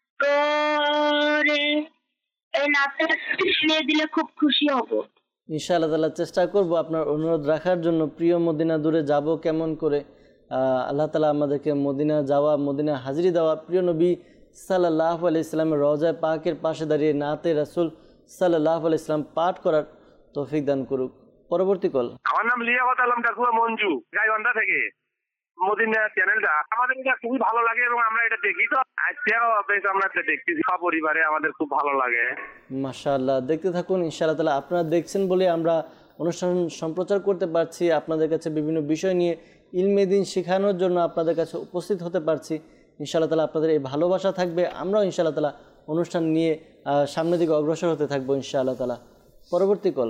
করে, এই নাথের শুনিয়ে দিলে খুব খুশি হব। ইনশাআল্লাহ তাআলা চেষ্টা করব আপনার অনুরোধ রাখার জন্য। প্রিয় মদিনা দূরে যাব কেমন করে, আল্লাহ তাআলা আমাদেরকে মদিনা যাওয়া, মদিনা হাজিরি দেওয়া, প্রিয় নবী সাল্লাল্লাহু আলাইহি সাল্লামের রওজায়ে পাকের পাশে দাঁড়িয়ে নাতে রাসূল সাল্লাল্লাহু আলাইহি সাল্লাম পাঠ করার তৌফিক দান করুক। পরবর্তী কল। আমার নাম লিয়াকত আলম ডাকুয়া মঞ্জু, গাইবান্ধা থেকে। মদিনা চ্যানেলটা আমাদের খুবই ভালো লাগে এবং আমরা এটা দেখি। তো আজকেও বেশ আমরা দেখছি সপরিবারে, আমাদের খুব ভালো লাগে। মাশাআল্লাহ, দেখতে থাকুন ইনশাআল্লাহ তাআলা। আপনারা দেখছেন বলে আমরা অনুষ্ঠান সম্প্রচার করতে পারছি, আপনাদের কাছে বিভিন্ন বিষয় নিয়ে ইলমে দ্বীন শেখানোর জন্য আপনাদের কাছে উপস্থিত হতে পারছি। ইনশাআল্লাহ তাআলা আপনাদের এই ভালোবাসা থাকবে, আমরাও ইনশাআল্লাহ তাআলা অনুষ্ঠান নিয়ে সামনের দিকে অগ্রসর হতে থাকবো ইনশাআল্লাহ তাআলা। পরবর্তী কল।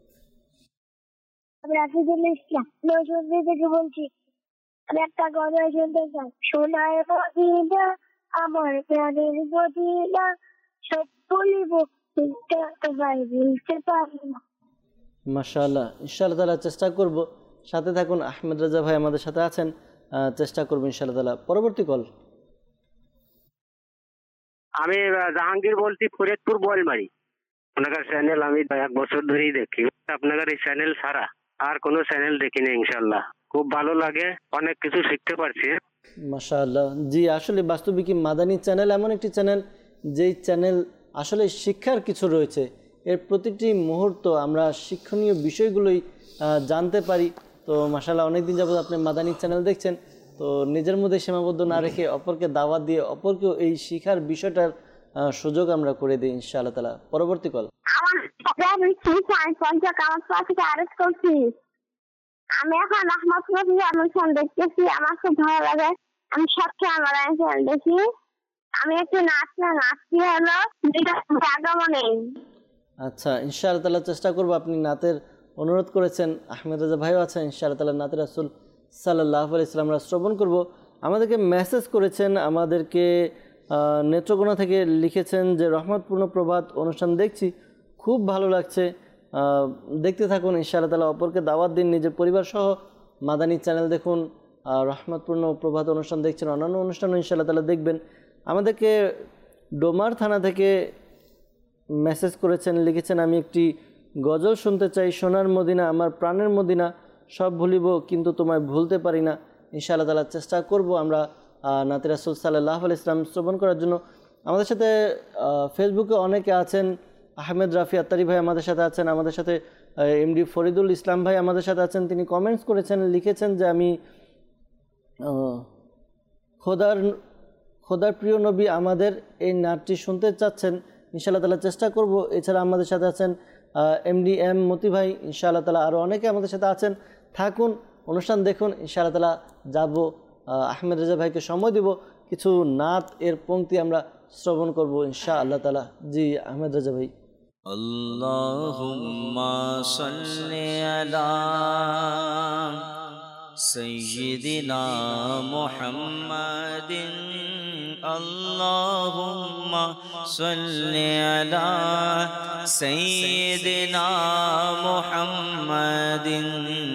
আমি রাফিজুল ইসলাম নরসিংদী থেকে বলছি। আমি একটা গজল শুনতে চাই। সোনার মদিনা আমার প্রাণের মদিনা, সব বলিব বলতে পারি না। মাশাআল্লাহ, ইনশাআল্লাহ তাআলা চেষ্টা করব। সাথে থাকুন, আহমেদ রাজা ভাই আমাদের সাথে আছেন, চেষ্টা করব ইনশাআল্লাহ তাআলা। পরবর্তী কল। আমি জাহাঙ্গীর বলছি, ফরিদপুর বোয়ালমারি। আপনার চ্যানেল আমি 1 বছর ধরেই দেখি। আপনার এই চ্যানেল ছাড়া আর কোনো চ্যানেল দেখি না। ইনশাআল্লাহ খুব ভালো লাগে, অনেক কিছু শিখতে পারছি। মাশাআল্লাহ, জি আসলে বাস্তবিকই মাদানী চ্যানেল এমন একটি চ্যানেল যেই চ্যানেল আসলে শিক্ষার কিছু রয়েছে। এর প্রতিটি মুহূর্ত আমরা শিক্ষণীয় বিষয়গুলোই জানতে পারি। তো মাশাআল্লাহ, অনেকদিন যাবত আপনি মাদানী চ্যানেল দেখছেন, তো নিজের মধ্যে সীমাবদ্ধ না রেখে অপরকে দাওয়াত দিয়ে অপরকেও এই শিখার বিষয়টার সুযোগ আমরা করে দিই ইনশাআল্লাহ তাআলা। পরবর্তী কল। আমি এখন আহমদ অনুষ্ঠান দেখতেছি, আমার খুব ভালো লাগে। আমি সবসময় আমার দেখি। আমি একটু নাচছি হলো আগমনে। আচ্ছা, ইনশাআল্লাহ তাআলা চেষ্টা করব। আপনি নাতের অনুরোধ করেছেন, আহমেদ রাজা ভাইও আছেন, ইনশাআল্লাহ তাআলা নাতে রাসূল সাল্লাল্লাহু আলাইহি ওয়াসাল্লাম আমরা শ্রবণ করব। আমাদেরকে মেসেজ করেছেন, আমাদেরকে নেত্রকোনা থেকে লিখেছেন যে রহমতপূর্ণ প্রভাত অনুষ্ঠান দেখছি, খুব ভালো লাগছে। দেখতে থাকুন ইনশাআল্লাহ তাআলা, অপরকে দাওয়াত দিন, নিজের পরিবার সহ মাদানী চ্যানেল দেখুন, রহমতপূর্ণ প্রভাত অনুষ্ঠান দেখছেন, অন্যান্য অনুষ্ঠানও ইনশাআল্লাহ তাআলা দেখবেন। আমাদেরকে ডোমার থানা থেকে মেসেজ করেছেন, লিখেছেন আমি একটি গজল শুনতে চাই, সোনার মদিনা আমার প্রাণের মদিনা, সব ভুলিব কিন্তু তোমায় ভুলতে পারি না। ইনশাআল্লাহ তাআলা চেষ্টা করব আমরা নাতে রাসূল সাল্লাল্লাহু আলাইহি ওয়াসাল্লাম শ্রবণ করার জন্য। আমাদের সাথে ফেসবুকে অনেকে আছেন, আহমেদ রাফি আত্তারি ভাই আমাদের সাথে আছেন, আমাদের সাথে এমডি ফরিদুল ইসলাম ভাই আমাদের সাথে আছেন। তিনি কমেন্টস করেছেন, লিখেছেন যে আমি খোদার প্রিয় নবী আমাদের এই নাটটি শুনতে চাচ্ছেন, ইনশাআল্লাহ তাআলা চেষ্টা করব। এছাড়া আমাদের সাথে আছেন এমডি এম মতি ভাই, ইনশাআল্লাহ তাআলা আরও অনেকে আমাদের সাথে আছেন। থাকুন, অনুষ্ঠান দেখুন, ইনশাআল্লাহ তাআলা যাব, আহমেদ রেজা ভাইকে সময় দিব, কিছু নাত এর পংক্তি আমরা শ্রবণ করব ইনশাআল্লাহ তাআলা। জি আহমেদ রেজা ভাই। আল্লাহুম্মা সাল্লি আলা সাইয়্যিদিনা মুহাম্মাদিন, আল্লাহুম্মা সাল্লি আলা সাইয়্যিদিনা মুহাম্মাদিন,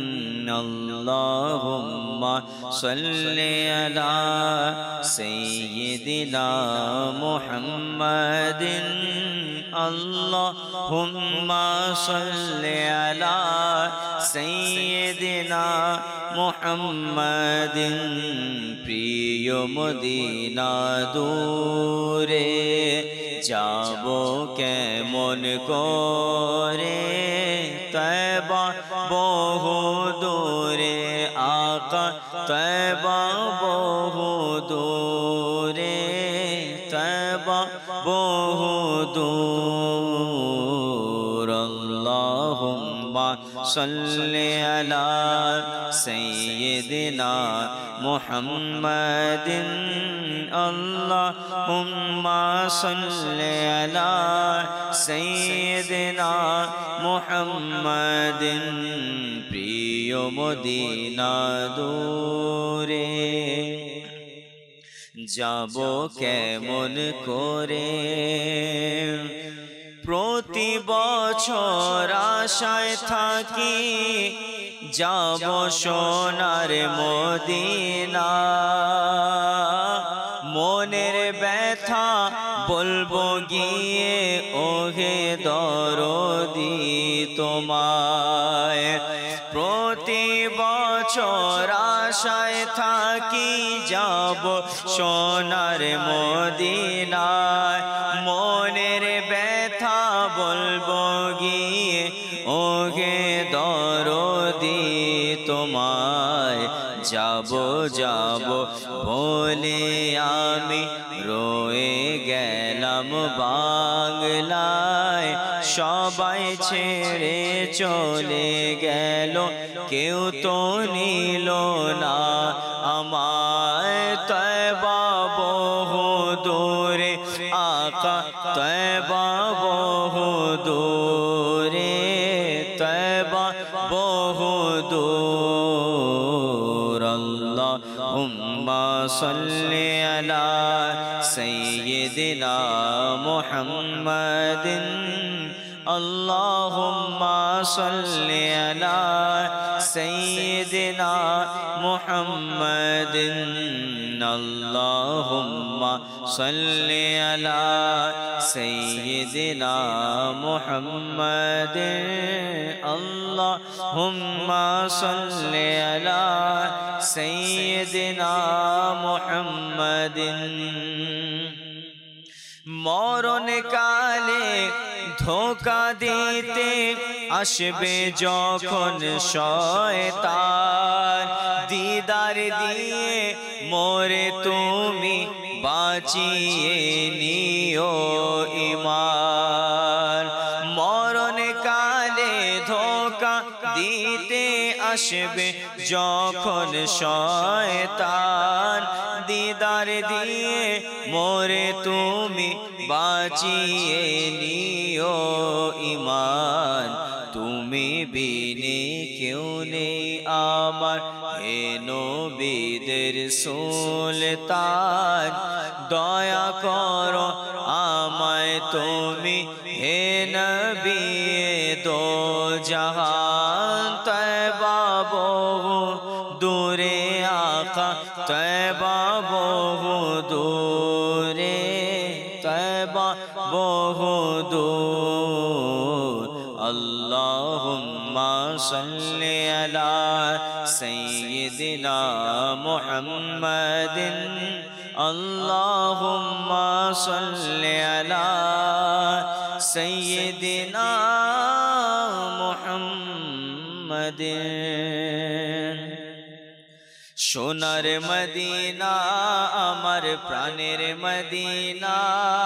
আল্লাহুম্মা সাল্লি আলা সাইয়্যিদিনা মুহাম্মাদিন, আল্লাহুম্মা সাল্লি আলা সাইয়্যিদিনা মুহাম্মাদিন। প্রিয় মদিনা দূরে যাব কেমন করে, তয়বা বহু দূরে আকা, তয়বা বহু দূরে, তয়বা বহু দূর। আল্লাহুম্মা সাল্লি আলা সাইয়্যিদিনা মুহাম্মাদিন, আল্লাহুম্মা সাল্লি আলা সাইয়্যিদিনা মুহাম্মাদিন। প্রিয় মদিনা দূরে যাব কেমন করে, প্রতি বছর আশায় থাকি যাব সোনার মদিনা। মনের ব্যথা বলবো গিয়ে ওহে দরদি তোমায়, প্রতি বছর আশায় থাকি যাব সোনার মদিনায়। মনের ব্যথা বলবো গিয়ে ওহে দরদি তোমায়, যাব যাব বলে আমি রয়ে গেলাম বাংলায়। সবাই ছেড়ে চলে গেল, কেউ তো নিল না আমায়। তয়বা বহু দূরে আকা, তয়বা বহু দূরে, তয়বা বহু দূর। আল্লাহুম্মা সাল্লি আলা সাইয়্যিদিনা মুহাম্মাদিন, আল্লাহুম্মা সাল্লি আলা সাইয়্যিদিনা মুহাম্মাদিন, আল্লাহুম্মা সাল্লি আলা সাইয়্যিদিনা মুহাম্মাদিন, আল্লাহুম্মা সাল্লি আলা সাইয়্যিদিনা মুহাম্মাদিন। মরণ কালে ধোঁকা দিতে আসবে যখন শয়তান, দিদার দিয়ে মোরে তুমি বাঁচিয়ে নিও ঈমান। মরণ কালে ধোঁকা দিতে আসবে যখন শয়তান, দিদার দিয়ে মোরে তুমি বাঁচিয়ে নিও ঈমান। তুমি বিনে কেউ নেই আমার, হে নবীদের সুলতান। দয়া করো আমায় তুমি, হে নবী দূরে আকা তয়বা বহু দূরে তয়বা বহু দূর আল্লাহুম্মা সাল্লি আলা সাইয়্যিদিনা মুহাম্মাদিন আল্লাহুম্মা সাল্লি আলা সাইয়্যিদিনা মুহাম্মাদিন সোনার মদিনা আমার প্রাণের মদিনা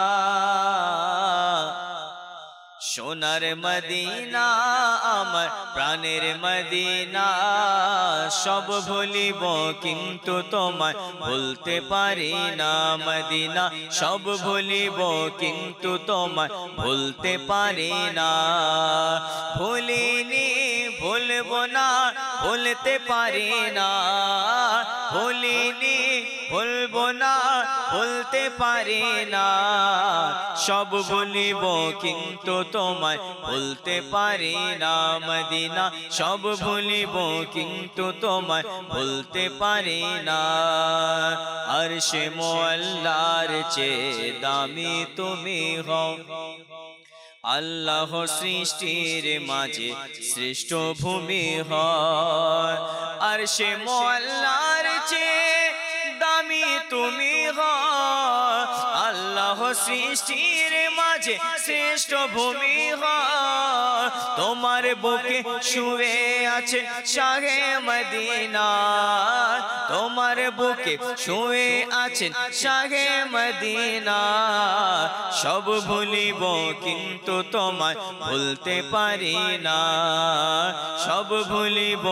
সোনার মদিনা আমার প্রাণের মদিনা সব ভুলিব কিন্তু তোমায় ভুলতে পারি না মদিনা সব ভুলিব কিন্তু তোমায় ভুলতে পারি না ভুলিনি ভুলব না ভুলতে পারি না ভুলিনি ভুলব না ভুলতে পারি না সব ভুলিব কিন্তু তোমায় ভুলতে পারি না মদিনা সব ভুলিব কিন্তু তোমায় ভুলতে পারি না আরশে মোল্লার চেয়ে দামি তুমি হও আল্লাহ সৃষ্টির মাঝে শ্রেষ্ঠ ভূমি হয় আরশে মোল্লার চেয়ে দামি তুমি হও আল্লাহ সৃষ্টির মাঝে শ্রেষ্ঠ ভূমি হয় তোমার বুকে শুয়ে আছে শাহে মদিনা তোমার বুকে শুয়ে আছেন শাহে মদিনা সব ভুলিব কিন্তু তোমায় ভুলতে পারি না সব ভুলিব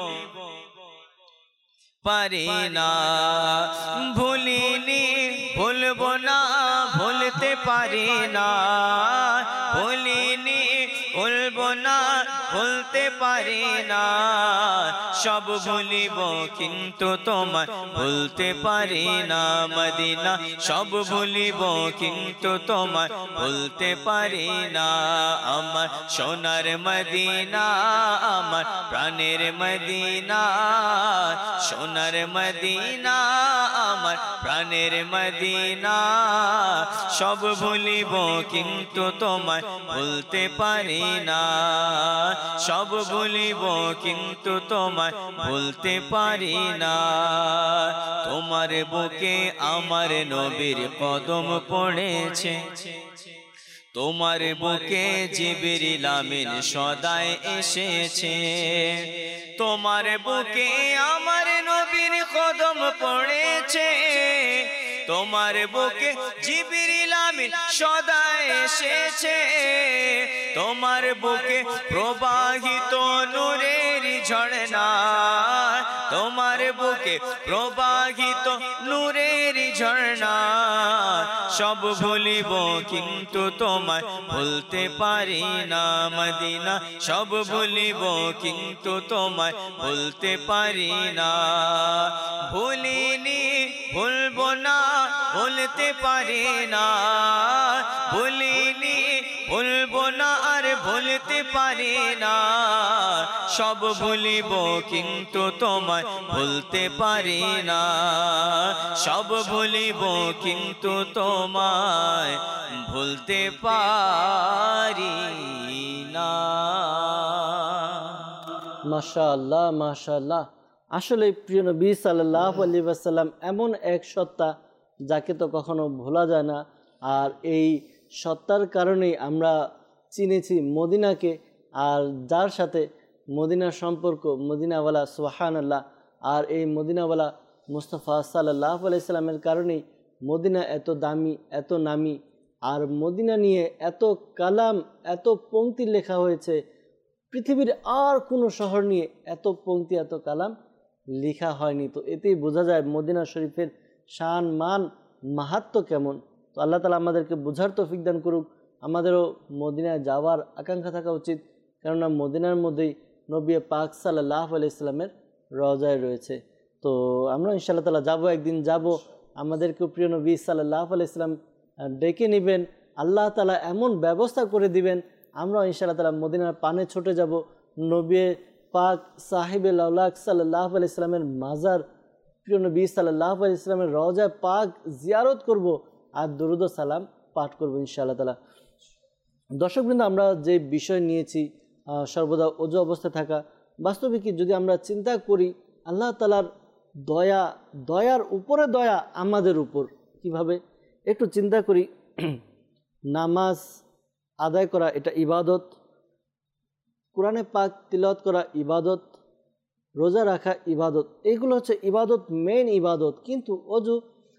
পারি না ভুলিনি ভুলব না ভুলতে পারি না ভুলিনি ভুলব না ভুলতে পারি না সব ভুলিব কিন্তু তোমায় ভুলতে পারি না মদিনা সব ভুলিব কিন্তু তোমায় ভুলতে পারি না আমার সোনার মদিনা আমার প্রাণের মদিনা সোনার মদিনা আমার প্রাণের মদিনা সব ভুলিব কিন্তু তোমায় ভুলতে পারি না সব ভুলিব কিন্তু তোমায় ভুলতে পারি না তোমার বুকে আমার নবীর কদম পড়েছে তোমার বুকে জিবরিল আমিন সদাই এসেছে তোমার বুকে আমার নবীর কদম পড়েছে তোমার বুকে জিবরিল আমিন সদাই এসেছে তোমার বুকে প্রবাহিত নূরের ঝর্ণা তোমার বুকে প্রবাহিত নূরের ঝর্ণা সব ভুলিব কিন্তু তোমায় ভুলতে পারি না মদিনা সব ভুলিব কিন্তু তোমায় ভুলতে পারি না ভুলিনি ভুলব না ভুলতে পারি না ভুলিনি ভুলব না আর ভুলতে পারি না সব ভুলিব কিন্তু তোমায় ভুলতে পারি না সব ভুলিব কিন্তু তোমায় ভুলতে পারি না মাশাআল্লাহ মাশাআল্লাহ আসলে প্রিয় নবী সাল্লাল্লাহু আলাইহি ওয়াসাল্লাম এমন এক সত্তা যাকে তো কখনো ভোলা যায় না আর এই সত্তার কারণেই আমরা চিনেছি মদিনাকে আর যার সাথে মদিনার সম্পর্ক মদিনাওয়ালা সুবহানাল্লাহ আর এই মদিনাওয়ালা মুস্তাফা সাল্লাল্লাহু আলাইহি সাল্লামের কারণেই মদিনা এত দামি এত নামি আর মদিনা নিয়ে এত কালাম এত পংক্তি লেখা হয়েছে পৃথিবীর আর কোনো শহর নিয়ে এত পংক্তি এত কালাম লেখা হয়নি তো এতেই বোঝা যায় মদিনা শরীফের শান মান মাহাত্ম্য কেমন তো আল্লাহ তাআলা আমাদেরকে বোঝার তৌফিক দান করুক আমাদেরও মদিনায় যাওয়ার আকাঙ্ক্ষা থাকা উচিত কেননা মদিনার মধ্যেই নবী পাক সাল্লাল্লাহু আলাইহি সাল্লামের রওজায় রয়েছে তো আমরা ইনশাআল্লাহ তাআলা যাব একদিন যাব আমাদেরকে প্রিয় নবী সাল্লাল্লাহু আলাইহি সাল্লাম ডেকে নেবেন আল্লাহ তাআলা এমন ব্যবস্থা করে দিবেন আমরা ইনশাআল্লাহ তাআলা মদিনার পানে ছুটে যাব নবী পাক সাহেবে লাউলাক সাল্লাল্লাহু আলাইহি সাল্লামের মাজার, প্রিয় নবী সাল্লাল্লাহু আলাইহি সাল্লামের রওজা পাক জিয়ারত করব আর দরুদ ও সালাম পাঠ করব ইনশাআল্লাহ তাআলা। দর্শকবৃন্দ, আমরা যে বিষয় নিয়েছি সর্বদা ওযু অবস্থায় থাকা, বাস্তবিকই যদি আমরা চিন্তা করি আল্লাহ তাআলার দয়ার উপরে দয়া আমাদের উপর কিভাবে একটু চিন্তা করি। নামাজ আদায় করা এটা ইবাদত, কোরআনে পাক তিলাওয়াত করা ইবাদত, রোজা রাখা ইবাদত, এইগুলো হচ্ছে ইবাদত, মেইন ইবাদত। কিন্তু ওযু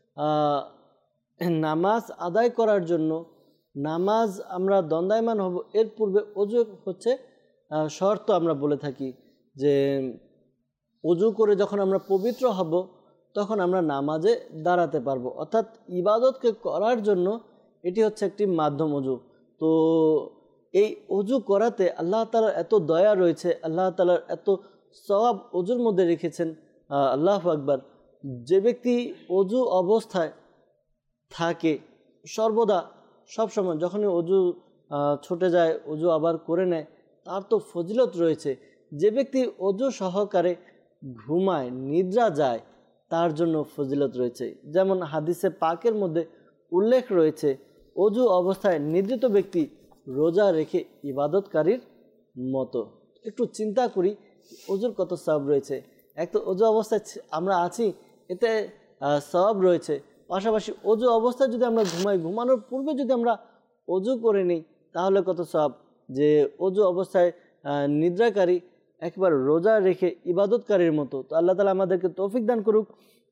নামাজ আদায় করার জন্য, নামাজ আমরা দণ্ডায়মান হব এর পূর্বে ওযু হচ্ছে শর্ত। আমরা বলে থাকি যে ওযু করে যখন আমরা পবিত্র হব তখন আমরা নামাজে দাঁড়াতে পারবো, অর্থাৎ ইবাদতকে করার জন্য এটি হচ্ছে একটি মাধ্যম ওযু। তো এই ওযু করাতে আল্লাহ তাআলার এত দয়া রয়েছে, আল্লাহ তাআলার এত সওয়াব ওযুর মধ্যে রেখেছেন। আল্লাহু আকবার। যে ব্যক্তি ওযু অবস্থায় থাকে সর্বদা সবসময়, যখনই ওযু ছুটে যায় ওযু আবার করে নেয়, তার তো ফজিলত রয়েছে। যে ব্যক্তি ওযু সহকারে ঘুমায়, নিদ্রা যায়, তার জন্য ফজিলত রয়েছে। যেমন হাদিসে পাকের মধ্যে উল্লেখ রয়েছে ওযু অবস্থায় নিদ্রিত ব্যক্তি রোজা রেখে ইবাদতকারীর মতো। একটু চিন্তা করি ওযুর কত সওয়াব রয়েছে। এক তো ওযু অবস্থায় আমরা আছি, এতে সওয়াব রয়েছে, পাশাপাশি ওযু অবস্থায় যদি আমরা ঘুমাই, ঘুমানোর পূর্বে যদি আমরা ওযু করে নিই তাহলে কত সওয়াব। যে ওযু অবস্থায় নিদ্রাকারী একবার রোজা রেখে ইবাদতকারীর মতো। তো আল্লাহ তাআলা আমাদেরকে তৌফিক দান করুক।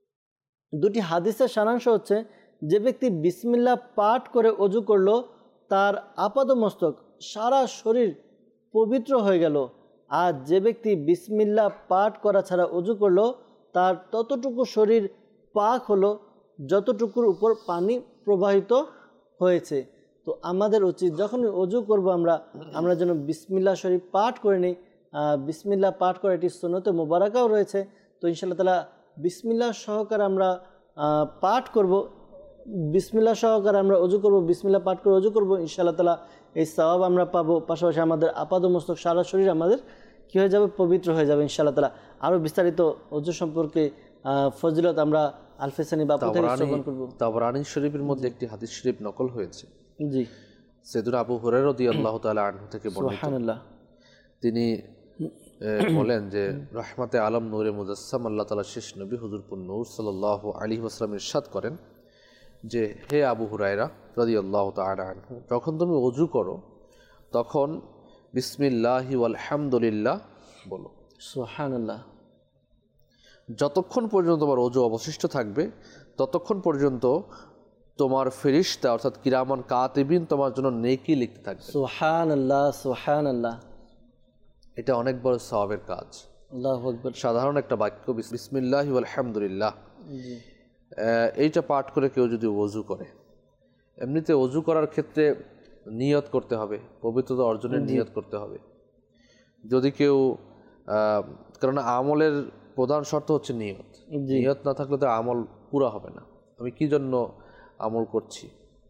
দুটি হাদিসের সারাংশ হচ্ছে, যে ব্যক্তি বিসমিল্লাহ পাঠ করে ওযু করলো তার আপাদমস্তক সারা শরীর পবিত্র হয়ে গেল, আর যে ব্যক্তি বিসমিল্লাহ পাঠ করা ছাড়া ওযু করলো তার ততটুকু শরীর পাক হলো যতটুকুর উপর পানি প্রবাহিত হয়েছে। তো আমাদের উচিত যখনই ওযু করব আমরা যেন বিসমিল্লাহ শরীফ পাঠ করে নিই। বিসমিল্লাহ পাঠ করে এটি সুন্নতে মুবারাকাও রয়েছে। তো ইনশাআল্লাহ তাআলা বিসমিল্লাহ সহকারে আমরা পাঠ করব, বিসমিল্লাহ সহকারে আমরা ওযু করব, বিসমিল্লাহ পাঠ করে ওযু করব, ইনশাআল্লাহ তাআলা এই সওয়াব আমরা পাবো। পাশাপাশি আমাদের আপাদমস্তক সারা শরীর আমাদের কী হয়ে যাবে, পবিত্র হয়ে যাবে ইনশাআল্লাহ তাআলা। আরও বিস্তারিত ওযু সম্পর্কে ফজিলত আমরা আলফেসানি বাপু থেকে শ্রবণ করব। তাবরানী শরীফের মধ্যে একটি হাদিস শরীফ নকল হয়েছে। জি, সাইয়েদুনা আবু হুরায়রা রাদিয়াল্লাহু তাআলা আনহু থেকে বর্ণিত। সুবহানাল্লাহ। তিনি বলেন যে রহমতে আলম নূরে মুজাসসাম আল্লাহ তাআলা শেষ নবী হুজুর নূর সাল্লাল্লাহু আলাইহি ওয়াসাল্লাম ইরশাদ করেন যে, হে আবু হুরায়রা রাদিয়াল্লাহু তাআলা আনহু, যখন তুমি ওযু করো তখন বিসমিল্লাহি ওয়াল হামদুলিল্লাহ বলো। সুবহানাল্লাহ। যতক্ষণ পর্যন্ত তোমার ওযু অবশিষ্ট থাকবে ততক্ষণ পর্যন্ত তোমার ফেরেশতা অর্থাৎ কিরামান কাতিবিন তোমার জন্য নেকি লিখতে থাকবে। সুবহানাল্লাহ, সুবহানাল্লাহ। এটা অনেক বড় সওয়াবের কাজ। আল্লাহু আকবার। সাধারণ একটা বাক্য বিসমিল্লাহি ওয়াল হামদুলিল্লাহ, এইটা পাঠ করে কেউ যদি ওযু করে, এমনিতে ওযু করার ক্ষেত্রে নিয়ত করতে হবে, পবিত্রতা অর্জনের নিয়ত করতে হবে। যদি কেউ কারণ আমলের প্রধান শর্ত হচ্ছে নিয়ত। নিয়ত না থাকলে তো আমল পুরা হবে না। আমি কি জন্য আমল করছি,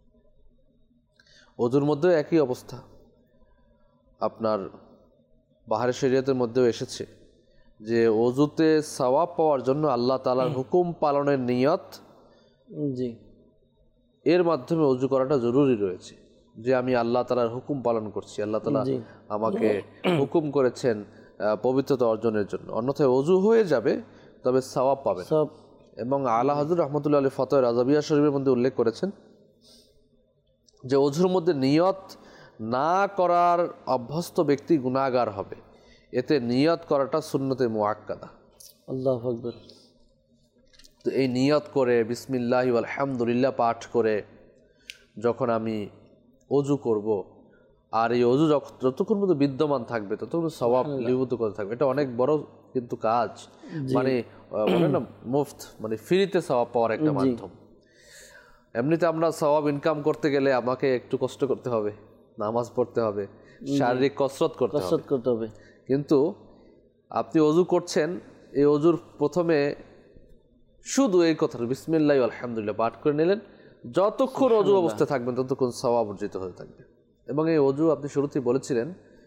ওযুর মধ্যে একই অবস্থা। আপনার বাহারে শরীয়তের মধ্যেও এসেছে যে ওযুতে সওয়াব পাওয়ার জন্য আল্লাহ তাআলার হুকুম পালনের নিয়ত, জি, এর মাধ্যমে ওযু করাটা জরুরি রয়েছে। যে আমি আল্লাহ তাআলার হুকুম পালন করছি, আল্লাহ তাআলা আমাকে হুকুম করেছেন পবিত্রতা অর্জনের জন্য, অন্যথায় ওযু হয়ে যাবে তবে সওয়াব পাবে। এবং আলা হযরত রাহমাতুল্লাহি আলাইহি ফতোয়া রাজাবিয়া শরীফের মধ্যে উল্লেখ করেছেন যে ওযুর মধ্যে নিয়ত না করার অভ্যস্ত ব্যক্তি গুনাহগার হবে। এতে নিয়ত করাটা সুন্নতে মুআক্কাদা। আল্লাহু আকবার। তো এই নিয়ত করে বিসমিল্লাহি ওয়াল হামদুলিল্লাহ পাঠ করে যখন আমি ওযু করব, আর এই ওযু যতক্ষণ পর্যন্ত বিদ্যমান থাকবে ততক্ষণ সওয়াব লিপিবদ্ধ করতে থাকবে। এটা অনেক বড় কিন্তু কাজ, মানে বলে না মুফত, মানে ফ্রিতে সওয়াব পাওয়ার একটা মাধ্যম। এমনিতে আমরা সওয়াব ইনকাম করতে গেলে আমাকে একটু কষ্ট করতে হবে, নামাজ পড়তে হবে, শারীরিক কসরত করতে হবে। কিন্তু আপনি ওযু করছেন, এই ওযুর প্রথমে শুধু এই কথাটা বিসমিল্লাহি ওয়াল হামদুলিল্লাহ পাঠ করে নিলেন, যতক্ষণ ওযু অবস্থায় থাকবেন ততক্ষণ সওয়াব অর্জিত হতে থাকবে। এবং এই ওযু আপনি শুরুতেই বলেছিলেন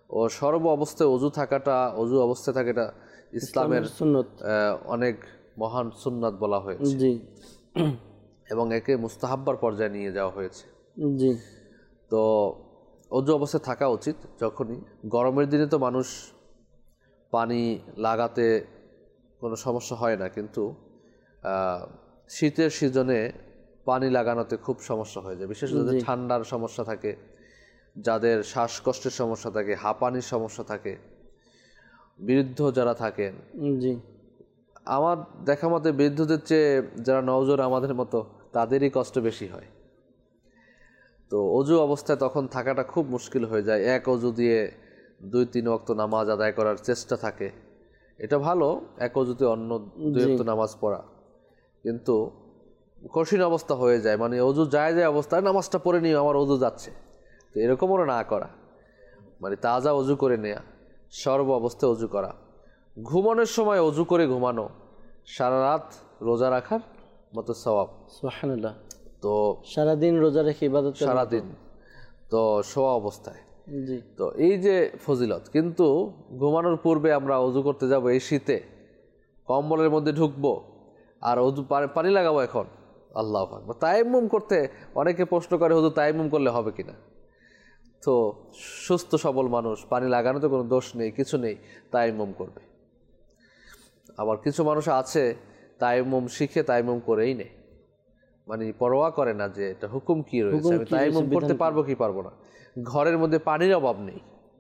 ও সর্ব অবস্থায় অজু অবস্থায় থাকাটা ইসলামের সুন্নত, অনেক মহান সুন্নাত বলা হয়েছে। জি, এবং একে মুস্তাহাব্বার পর্যায়ে নিয়ে যাওয়া হয়েছে। জি। তো অজু অবস্থায় থাকা উচিত যখনই। গরমের দিনে তো মানুষ পানি লাগাতে কোনো সমস্যা হয় না, কিন্তু শীতের সিজনে পানি লাগানোতে খুব সমস্যা হয়ে যায়, বিশেষ করে ঠান্ডার সমস্যা থাকে, যাদের শ্বাসকষ্টের সমস্যা থাকে, হাঁপানির সমস্যা থাকে, বৃদ্ধ যারা থাকেন। জি, আমার দেখা মতে বৃদ্ধদের চেয়ে যারা নওজোর আমাদের মতো তাদেরই কষ্ট বেশি হয়। তো অজু অবস্থায় তখন থাকাটা খুব মুশকিল হয়ে যায়। এক অজু দিয়ে 2-3 ওয়াক্ত নামাজ আদায় করার চেষ্টা থাকে, এটা ভালো, এক অজুতে অন্য 2 ওয়াক্ত নামাজ পড়া, কিন্তু কঠিন অবস্থা হয়ে যায়, মানে অজু যায় অবস্থায় নামাজটা পড়ে নিয়ে আমার অজু যাচ্ছে, তো এরকম ওরা না করা, মানে তাজা অজু করে নেয়া, সর্ব অবস্থায় অজু করা, ঘুমানোর সময় অজু করে ঘুমানো, সারা রাত রোজা রাখার মতো সওয়াব। সুবহানাল্লাহ। তো সারাদিন রোজা রেখে ইবাদত করা, সারাদিন তো শোয়া অবস্থায়, জি। তো এই যে ফজিলত, কিন্তু ঘুমানোর পূর্বে আমরা অজু করতে যাব এই শীতে, কম্বলের মধ্যে ঢুকবো আর অজু পানি লাগাবো এখন, আল্লাহু আকবার। তায়াম্মুম করতে অনেকে প্রশ্ন করে হুজুর তায়াম্মুম করলে হবে কিনা। তো সুস্থ সবল মানুষ, পানি লাগানোতে কোনো দোষ নেই, কিছু নেই, তায়াম্মুম করবে। আবার কিছু মানুষ আছে তায়াম্মুম শিখে তায়াম্মুম করেই নেই, মানে পরোয়া করে না যে এটা হুকুম কি রয়েছে, আমি তায়াম্মুম করতে পারবো কি পারবো না। ঘরের মধ্যে পানির অভাব নেই,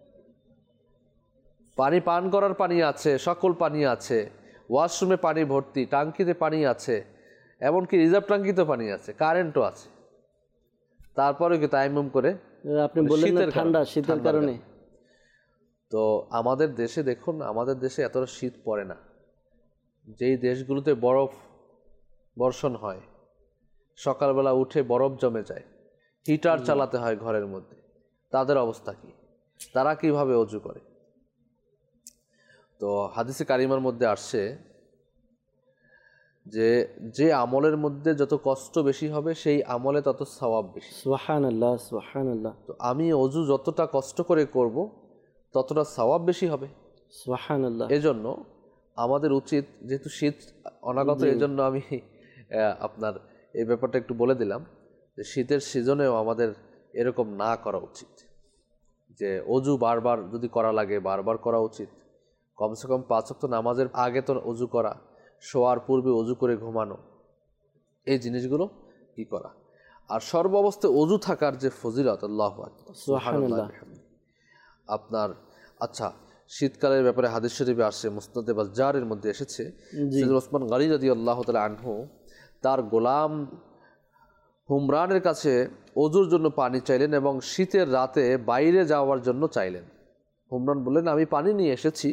পানি পান করার পানি আছে, সকল পানি আছে, ওয়াশরুমে পানি ভর্তি, টাঙ্কিতে পানি আছে, এমনকি রিজার্ভ টাঙ্কিতে পানি আছে, কারেন্টও আছে, তারপরে কি তায়াম্মুম করে, আপনি বললেন না ঠান্ডা, শীতের কারণে। তো আমাদের দেশে দেখুন, আমাদের দেশে এতটা শীত পড়ে না। যেই দেশগুলোতে বরফ বর্ষণ হয়, সকালবেলা উঠে বরফ জমে যায়, হিটার চালাতে হয় ঘরের মধ্যে, তাদের অবস্থা কি, তারা কিভাবে অজু করে? তো হাদিসে কারিমার মধ্যে আসছে যে যে আমলের মধ্যে যত কষ্ট বেশি হবে সেই আমলে তত সওয়াব বেশি। সুবহানাল্লাহ, সুবহানাল্লাহ। তো আমি অজু যতটা কষ্ট করে করব ততটা সওয়াব বেশি হবে। সুবহানাল্লাহ। এজন্য আমাদের উচিত, যেহেতু শীত অনাগত, এজন্য আমি আপনার এই ব্যাপারটা একটু বলে দিলাম যে শীতের সিজনেও আমাদের এরকম না করা উচিত, যে অজু বারবার যদি করা লাগে বারবার করা উচিত। কমসে কম 5 ওয়াক্ত নামাজের আগে তো অজু করা, শোয়ার পূর্বে অজু করে ঘুমানো, এই জিনিসগুলো কি করা। আর সর্ব অবস্থায় অজু থাকার যে ফজিলত, আল্লাহু আকবার, সুবহানাল্লাহ। আপনার আচ্ছা, শীতকালের ব্যাপারে হাদিস শরীফে আসছে, মুসনাদে বাজ্জারের মধ্যে এসেছে, সাইয়েদনা ওসমান গনি রাদিয়াল্লাহু তাআলা আনহু তার গোলাম হুমরানের কাছে অজুর জন্য পানি চাইলেন এবং শীতের রাতে বাইরে যাওয়ার জন্য চাইলেন। হুমরান বললেন, আমি পানি নিয়ে এসেছি।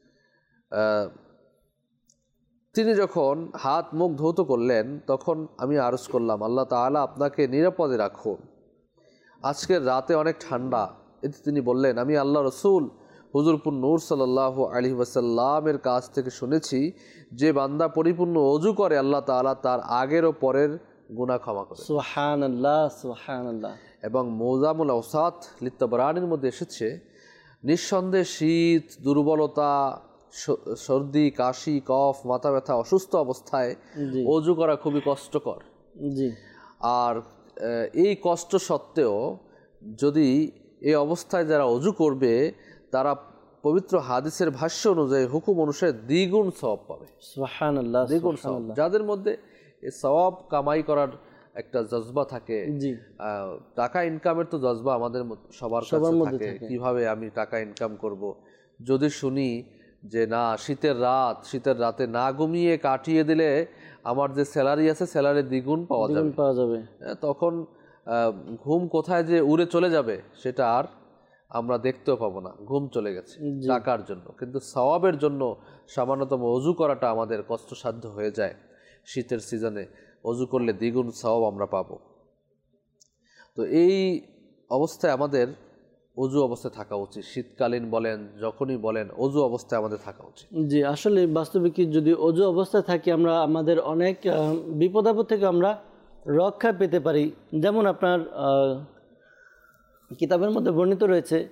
তিনি যখন হাত মুখ ধৌত করলেন তখন আমি আরজ করলাম, আল্লাহ তাআলা আপনাকে নিরাপদে রাখুন, আজকের রাতে অনেক ঠান্ডা। এতে তিনি বললেন, আমি আল্লাহ রসুল হুজুরপুর নূর সাল্লাল্লাহু আলাইহি ওয়াসাল্লামের কাছ থেকে শুনেছি, যে বান্দা পরিপূর্ণ অজু করে আল্লাহ তাআলা তার আগের ও পরের গুনাহ ক্ষমা করেন। সুবহানাল্লাহ, সুবহানাল্লাহ। এবং মোজামুল আওসাত লিত্তাবরানির মধ্যে এসেছে, নিঃসন্দেহে শীত, দুর্বলতা, সর্দি, কাশি, কফ, মাথা ব্যথা, অসুস্থ অবস্থায় অজু করা খুবই কষ্টকর। জি। আর এই কষ্ট সত্ত্বেও যদি এই অবস্থায় যারা অজু করবে তারা পবিত্র হাদিসের ভাষ্য অনুযায়ী, হুকুম অনুসারে দ্বিগুণ সওয়াব পাবে। সুবহানাল্লাহ, দ্বিগুণ সওয়াব। যাদের মধ্যে এই সওয়াব কামাই করার একটা জজবা থাকে, টাকা ইনকামের তো জজবা আমাদের সবার কাছে থাকে, কিভাবে আমি টাকা ইনকাম করব। যদি শুনি যে না, শীতের রাতে না ঘুমিয়ে কাটিয়ে দিলে আমার যে স্যালারি আছে স্যালারি দ্বিগুণ পাওয়া যাবে, তখন ঘুম কোথায় যে উড়ে চলে যাবে সেটা আর আমরা দেখতেও পাবো না, ঘুম চলে গেছে টাকার জন্য। কিন্তু সওয়াবের জন্য সামান্যতম অজু করাটা আমাদের কষ্টসাধ্য হয়ে যায়। শীতের সিজনে অজু করলে দ্বিগুণ সওয়াব আমরা পাবো। তো এই অবস্থায় আমাদের অজু অবস্থায় থাকা উচিত। শীতকালীন বলেন, যখনই বলেন, অজু অবস্থায় আমাদের থাকা উচিত। জি, আসলে বাস্তবে কি, যদি অজু অবস্থায় থাকি আমরা আমাদের অনেক বিপদ আপদ থেকে আমরা রক্ষা পেতে পারি। যেমন আপনার কিতাবের মধ্যে বর্ণিত রয়েছে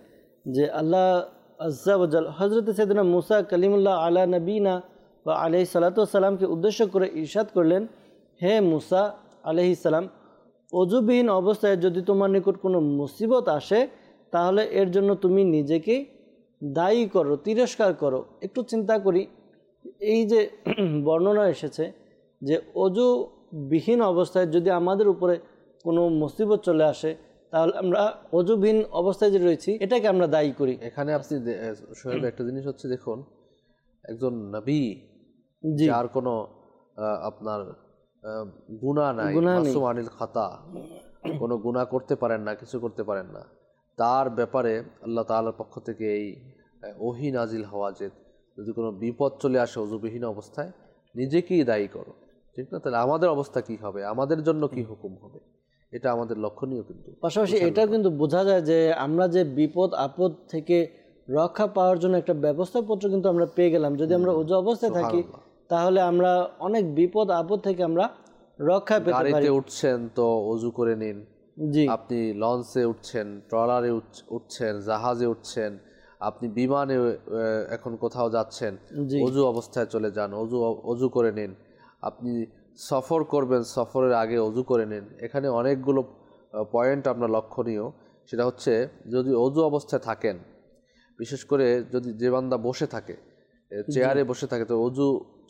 যে আল্লাহ আজ্জা ওয়াজাল হযরত সাইয়েদনা মুসা কালিমুল্লাহ আলা নবীনা বা আলাইহিস সালাতু ওয়াস সালামকে উদ্দেশ্য করে ইরশাদ করলেন, হে মুসা আলাইহিস সালাম, অজুবিহীন অবস্থায় যদি তোমার নিকট কোনো মুসিবত আসে তাহলে এর জন্য তুমি নিজেকে দায়ী করো, তিরস্কার করো। একটু চিন্তা করি, এই যে বর্ণনা এসেছে যে অজুবিহীন অবস্থায় যদি আমাদের উপরে কোনো মুসিবত চলে আসে তাহলে আমরা অজুবিহীন অবস্থায় যে রয়েছি এটাকে আমরা দায়ী করি। এখানে আপনি সোহেব একটা জিনিস হচ্ছে, দেখুন একজন নবী যার কোনো আপনার গুনাহ নাই, মাসুম আনিল খাতা, কোনো গুনাহ করতে পারেন না, কিছু করতে পারেন না, তার ব্যাপারে আল্লাহ তাআলার পক্ষ থেকে এই ওহী নাজিল হওয়া যে যদি কোনো বিপদ চলে আসে অজুবিহীন অবস্থায় নিজেকেই দায়ী করো, ঠিক না? তাহলে আমাদের অবস্থা কি হবে, আমাদের জন্য কি হুকুম হবে, এটা আমাদের লক্ষণীয়। কিন্তু পাশাপাশি এটাও কিন্তু বোঝা যায় যে আমরা যে বিপদ আপদ থেকে রক্ষা পাওয়ার জন্য একটা ব্যবস্থাপত্র কিন্তু আমরা পেয়ে গেলাম। যদি আমরা ওজু অবস্থায় থাকি তাহলে আমরা অনেক বিপদ আপদ থেকে আমরা রক্ষা পেতে পারি। গাড়িতে উঠছেন তো ওজু করে নিন, জি, আপনি লঞ্চে উঠছেন, ট্রলারে উঠছেন, জাহাজে উঠছেন, আপনি বিমানে এখন কোথাও যাচ্ছেন, ওজু অবস্থায় চলে যান, ওজু করে নিন। আপনি সফর করবেন, সফরের আগে ওজু করে নিন। এখানে অনেকগুলো পয়েন্ট আপনার লক্ষণীয়। সেটা হচ্ছে যদি ওজু অবস্থায় থাকেন, বিশেষ করে যদি যে বান্দা বসে থাকে, চেয়ারে বসে থাকে, তো ওজু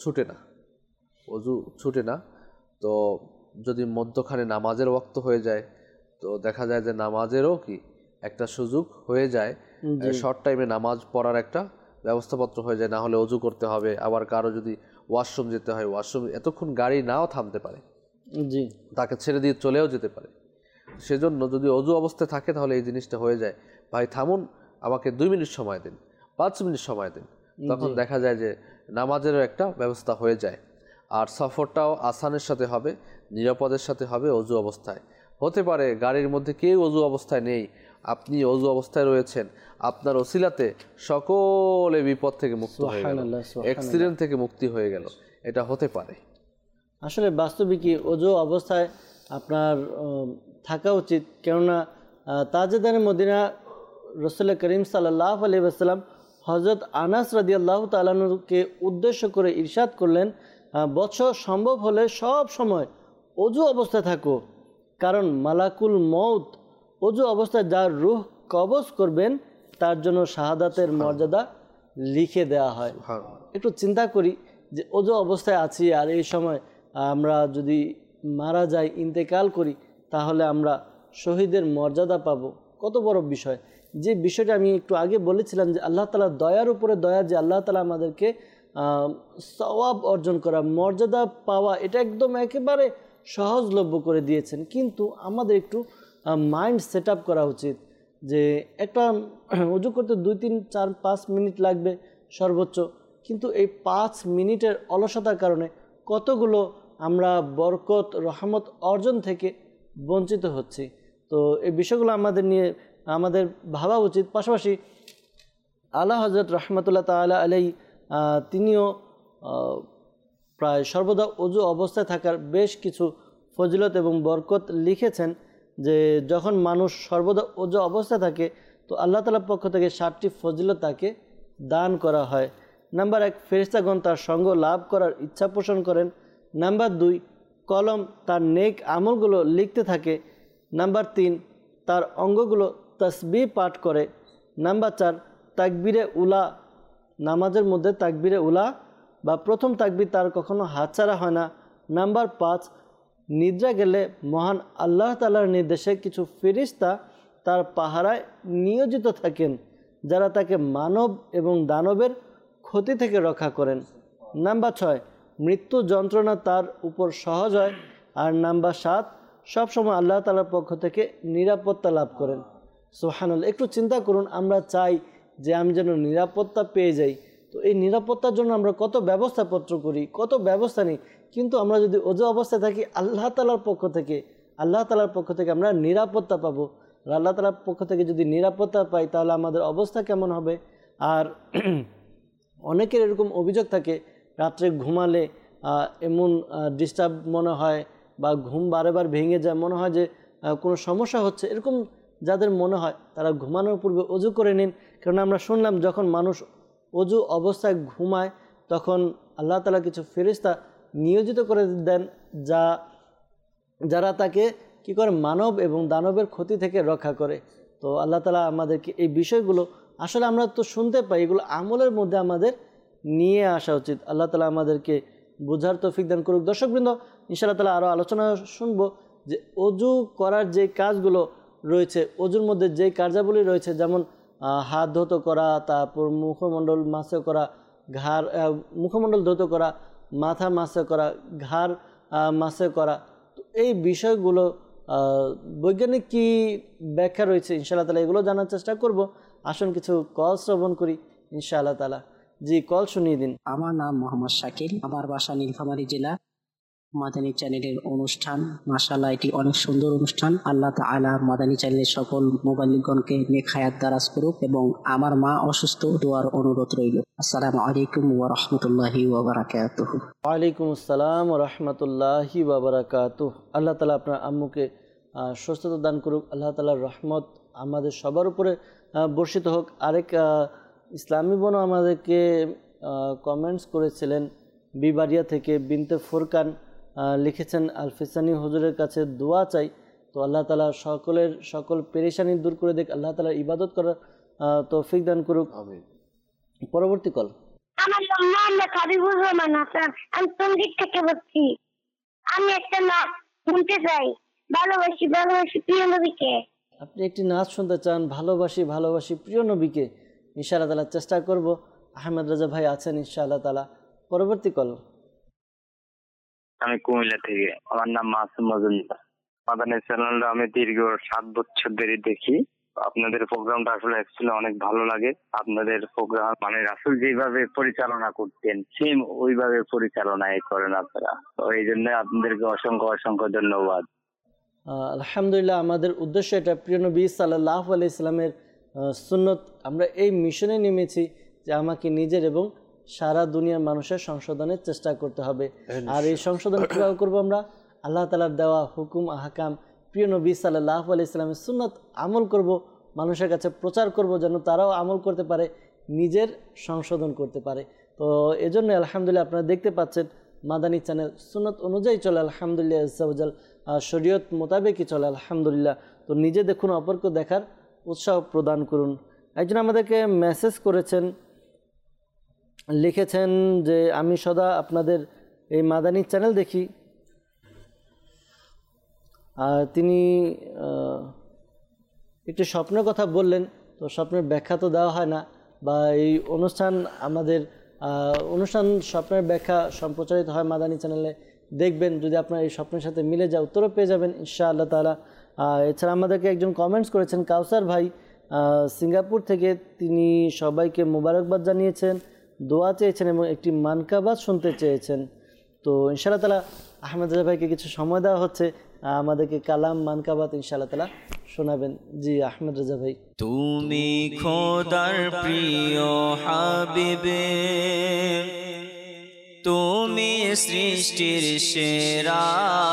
ছুটে না। তো যদি মধ্যখানে নামাজের ওয়াক্ত হয়ে যায় তো দেখা যায় যে নামাজেরও কি একটা সুযোগ হয়ে যায়, শর্ট টাইমে নামাজ পড়ার একটা ব্যবস্থাপত্র হয়ে যায়। না হলে ওজু করতে হবে, আবার কারো যদি ওয়াশরুম যেতে হয়, ওয়াশরুম এতক্ষণ গাড়ি নাও থামতে পারে, জি, তাকে ছেড়ে দিয়ে চলেও যেতে পারে। সেজন্য যদি ওজু অবস্থায় থাকে তাহলে এই জিনিসটা হয়ে যায়, ভাই থামুন, আমাকে 2 মিনিট সময় দিন, 5 মিনিট সময় দিন। তখন দেখা যায় যে নামাজেরও একটা ব্যবস্থা হয়ে যায়। আর সফরটাও আসানের সাথে হবে, নিরাপদের সাথে হবে। ওজু অবস্থায় হতে পারে গাড়ির মধ্যে কেউ ওজু অবস্থায় নেই, আপনি ওজু অবস্থায় রয়েছেন, আপনার ওসিলাতে সকলে বিপদ থেকে মুক্ত হয়ে গেল, অ্যাক্সিডেন্ট থেকে মুক্তি হয়ে গেল, এটা হতে পারে। আসলে বাস্তবিকই ওজু অবস্থায় আপনার থাকা উচিত। কেননা তাজেদানে মদিনা রাসূল করিম সাল্লাল্লাহু আলাইহি ওয়াসাল্লাম হযরত আনাস রাদিয়াল্লাহু তাআলা আনহুকে উদ্দেশ্য করে ইরশাদ করলেন, বৎসর সম্ভব হলে সব সময় ওজু অবস্থায় থাকো, কারণ মালাকুল মউত ওজু অবস্থায় যার রূহ কবজ করবেন তার জন্য শাহাদাতের মর্যাদা লিখে দেওয়া হয়। একটু চিন্তা করি যে ওজু অবস্থায় আছি আর এই সময় আমরা যদি মারা যাই, ইন্তেকাল করি, তাহলে আমরা শহীদের মর্যাদা পাবো। কত বড় বিষয়! যে বিষয়টা আমি একটু আগে বলেছিলাম যে আল্লাহ তাআলার দয়ার উপরে দয়া, যে আল্লাহ তাআলা আমাদেরকে সওয়াব অর্জন করা, মর্যাদা পাওয়া, এটা একদম একেবারে সহজলভ্য করে দিয়েছেন। কিন্তু আমাদের একটু মাইন্ড সেট আপ করা উচিত যে একটা ওযু করতে 2, 3, 4, 5 মিনিট লাগবে সর্বোচ্চ, কিন্তু এই 5 মিনিটের অলসতার কারণে কতগুলো আমরা বরকত রহমত অর্জন থেকে বঞ্চিত হচ্ছি। তো এই বিষয়গুলো আমাদের ভাবা উচিত। পাশাপাশি আলা হযরত রাহমাতুল্লাহ তাআলা আলাইহি তিনিও প্রায় সর্বদা ওযু অবস্থায় থাকার বেশ কিছু ফজিলত এবং বরকত লিখেছেন, যে যখন মানুষ সর্বদা ওযু অবস্থায় থাকে তো আল্লাহ তাআলার পক্ষ থেকে 7টি ফজিলত তাকে দান করা হয়। নাম্বার 1, ফেরেশতাগণ তার সঙ্গ লাভ করার ইচ্ছা পোষণ করেন। নাম্বার 2, কলম তার নেক আমলগুলো লিখতে থাকে। নাম্বার 3, তার অঙ্গগুলো তাসবিহ পাঠ করে। নাম্বার 4, তাকবীরে উলা, নামাজের মধ্যে তাকবীরে উলা বা প্রথম তাকবীর তার কখনো হাতছাড়া হয় না। নাম্বার 5, নিদ্রা গেলে মহান আল্লাহ তাআলার নির্দেশে কিছু ফেরেশতা তার পাহারায় নিয়োজিত থাকেন, যারা তাকে মানব এবং দানবের ক্ষতি থেকে রক্ষা করেন। নাম্বার 6, মৃত্যু যন্ত্রণা তার উপর সহজ হয়। আর নাম্বার 7, সবসময় আল্লাহ তাআলার পক্ষ থেকে নিরাপত্তা লাভ করেন। সুবহানাল্লাহ! একটু চিন্তা করুন, আমরা চাই যে আমি যেন নিরাপত্তা পেয়ে যাই, তো এই নিরাপত্তার জন্য আমরা কত ব্যবস্থাপত্র করি, কত ব্যবস্থা নিই, কিন্তু আমরা যদি ওযু অবস্থায় থাকি আল্লাহ তাআলার পক্ষ থেকে আমরা নিরাপত্তা পাবো। আল্লাহ তাআলার পক্ষ থেকে যদি নিরাপত্তা পাই তাহলে আমাদের অবস্থা কেমন হবে। আর অনেকের এরকম অভিযোগ থাকে, রাত্রে ঘুমালে এমন ডিস্টার্ব মনে হয় বা ঘুম বারবার ভেঙে যায়, মনে হয় যে কোনো সমস্যা হচ্ছে, এরকম যাদের মনে হয় তারা ঘুমানোর পূর্বে অজু করে নিন। কারণ আমরা শুনলাম যখন মানুষ অজু অবস্থায় ঘুমায় তখন আল্লাহ তাআলা কিছু ফেরেশতা নিয়োজিত করে দেন যারা তাকে কি করে মানব এবং দানবের ক্ষতি থেকে রক্ষা করে। তো আল্লাহ তাআলা আমাদেরকে এই বিষয়গুলো আসলে আমরা তো শুনতে পাই, এগুলো আমলের মধ্যে আমাদের নিয়ে আসা উচিত। আল্লাহ তাআলা আমাদেরকে বোঝার তৌফিক দান করুক। দর্শকবৃন্দ, ইনশাআল্লাহ তাআলা আরও আলোচনা শুনবো যে অজু করার যে কাজগুলো রয়েছে, অজুর মধ্যে যেই কার্যাবলী রয়েছে, যেমন হাত ধৌত করা, তারপর মুখমণ্ডল মাসে করা, মুখমণ্ডল ধৌত করা, মাথা মাসে করা, ঘাড় মাসে করা। তো এই বিষয়গুলো বৈজ্ঞানিক কি ব্যাখ্যা রয়েছে ইনশাআল্লাহ তাআলা এগুলো জানার চেষ্টা করব। আসুন কিছু কল শ্রবণ করি ইনশাআল্লাহ তাআলা। জি, কল শুনিয়ে দিন। আমার নাম মোহাম্মদ শাকিল, আমার বাসা নীলফামারী জেলা। মাদানী চ্যানেলের অনুষ্ঠান মাশাআল্লাহ এটি অনেক সুন্দর অনুষ্ঠান। আল্লাহ তাআলা মাদানী চ্যানেলের সকল মুবাল্লিগগণকে নেক হায়াত দারাজ করুক এবং আমার মা অসুস্থ, দোয়ার অনুরোধ রইল। আসসালামু আলাইকুম ওয়া রাহমাতুল্লাহি ওয়া বারাকাতুহু। ওয়ালাইকুম আসসালাম ওয়া রাহমাতুল্লাহি ওয়া বারাকাতুহু। আল্লাহ তাআলা আপনার আম্মুকে সুস্থতা দান করুক। আল্লাহ তাআলার রহমত আমাদের সবার উপরে বর্ষিত হোক। আরেক ইসলামী বোনও আমাদেরকে কমেন্টস করেছিলেন বিবাড়িয়া থেকে, বিনতে ফুরকান লিখেছেন আলফিসানি হুজুরের কাছে দোয়া চাই। তো আল্লাহ তাআলা সকল পেরেশানি দূর করে দেখ, আল্লাহ তাআলার ইবাদত করার তৌফিক দান করুক। আমিন। পরবর্তী কল। আমার নাম মোহাম্মদ হাবিবুর রহমান হাসান, আমি সঙ্গীত থেকে বলছি। আমি একটা নাচ শুনতে চাই, ভালোবাসি ভালোবাসি প্রিয় নবীকে। আপনি একটি নাচ শুনতে চান, ভালোবাসি ভালোবাসি প্রিয় নবীকে। ইনশাআল্লাহ তাআলা চেষ্টা করব। আহমেদ রাজা ভাই আছেন ইনশাআল্লাহ তাআলা। পরবর্তী কল। আমি কুমিল্লা থেকে, আমার নাম মাসুম মজুমদার। মাদানী চ্যানেলটা আমি দীর্ঘ 7 বছর ধরে দেখি। আপনাদের প্রোগ্রামটা আসলে অ্যাকচুয়ালি অনেক ভালো লাগে। আপনাদের প্রোগ্রাম মানে রাসূল যেভাবে পরিচালনা করতেন সেম ওইভাবে পরিচালনায় করেন আপনারা। তো এই জন্য আপনাদেরকে অসংখ্য অসংখ্য ধন্যবাদ। আলহামদুলিল্লাহ, আমাদের উদ্দেশ্য এটা, প্রিয় নবী সাল্লাল্লাহু আলাইহি সাল্লামের সুন্নত। আমরা এই মিশনে নেমেছি যে আমাকে নিজের এবং সারা দুনিয়ার মানুষের সংশোধনের চেষ্টা করতে হবে। আর এই সংশোধন কীভাবে করবো? আমরা আল্লাহ তাআলার দেওয়া হুকুম আহকাম, প্রিয় নবী সাল্লাল্লাহু আলাইহি সাল্লামের সুন্নত আমল করব, মানুষের কাছে প্রচার করব যেন তারাও আমল করতে পারে, নিজের সংশোধন করতে পারে। তো এজন্য আলহামদুলিল্লাহ আপনারা দেখতে পাচ্ছেন মাদানী চ্যানেল সুন্নত অনুযায়ী চলে আলহামদুলিল্লাহ, আজ্জাওয়াজাল শরীয়ত মোতাবেকই চলে আলহামদুলিল্লাহ। তো নিজে দেখুন, অপরকে দেখার উৎসাহ প্রদান করুন। একজন আমাদেরকে মেসেজ করেছেন, লিখেছেন যে আমি সদা আপনাদের এই মাদানী চ্যানেল দেখি। আর তিনি একটি স্বপ্নের কথা বললেন, তো স্বপ্নের ব্যাখ্যা তো দেওয়া হয় না, বা এই আমাদের অনুষ্ঠান স্বপ্নের ব্যাখ্যা সম্প্রচারিত হয় মাদানী চ্যানেলে। দেখবেন যদি আপনার এই স্বপ্নের সাথে মিলে যায় উত্তরও পেয়ে যাবেন ইনশাআল্লাহ তাআলা। এছাড়া আমাদেরকে একজন কমেন্টস করেছেন কাউসার ভাই সিঙ্গাপুর থেকে, তিনি সবাইকে মোবারকবাদ জানিয়েছেন, দোয়া চেয়েছেন এবং একটি মানকাবাত শুনতে চেয়েছেন। তো ইনশাআল্লাহ তাআলা আহমেদ রাজা ভাইকে কিছু সময় দেওয়া হচ্ছে, আমাদেরকে কালাম মানকাবাত ইনশাআল্লাহ তাআলা শোনাবেন। জি আহমেদ রাজা ভাই। তুমি খোদার প্রিয় হাবিবে, তুমি সৃষ্টির সেরা,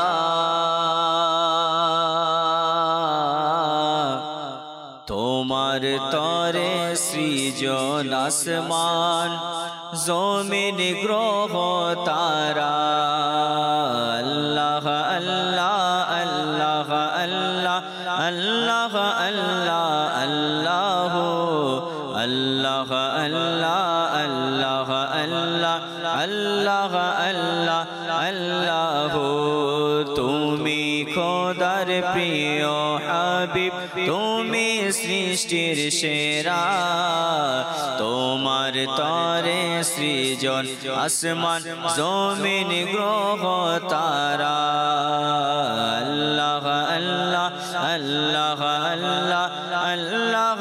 তোমার তরে সৃজন আসমান জমিন গ্রহ তারা। আল্লাহ আল্লাহ আল্লাহ আল্লাহ আল্লাহ আল্লাহ আল্লাহ আল্লাহ আল্লাহ আল্লাহ আল্লাহ আল্লাহ আল্লাহ। তুমি খোদার প্রিয় হাবিব, তুমি সৃষ্টির সেরা, তোমার তরে সৃজন আসমান জমিন গ্রহ তারা। আল্লাহ আল্লাহ আল্লাহ আল্লাহ আল্লাহ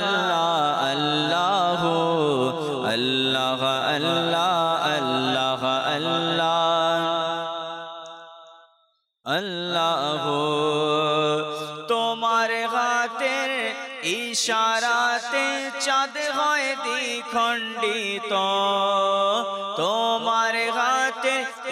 আল্লাহ আল্লাহ আল্লাহ আল্লাহ আল্লাহ আল্লাহ। তোমার হাতের ইশারাতে চাঁদ হয় দ্বিখণ্ডিত, তোমার হাতের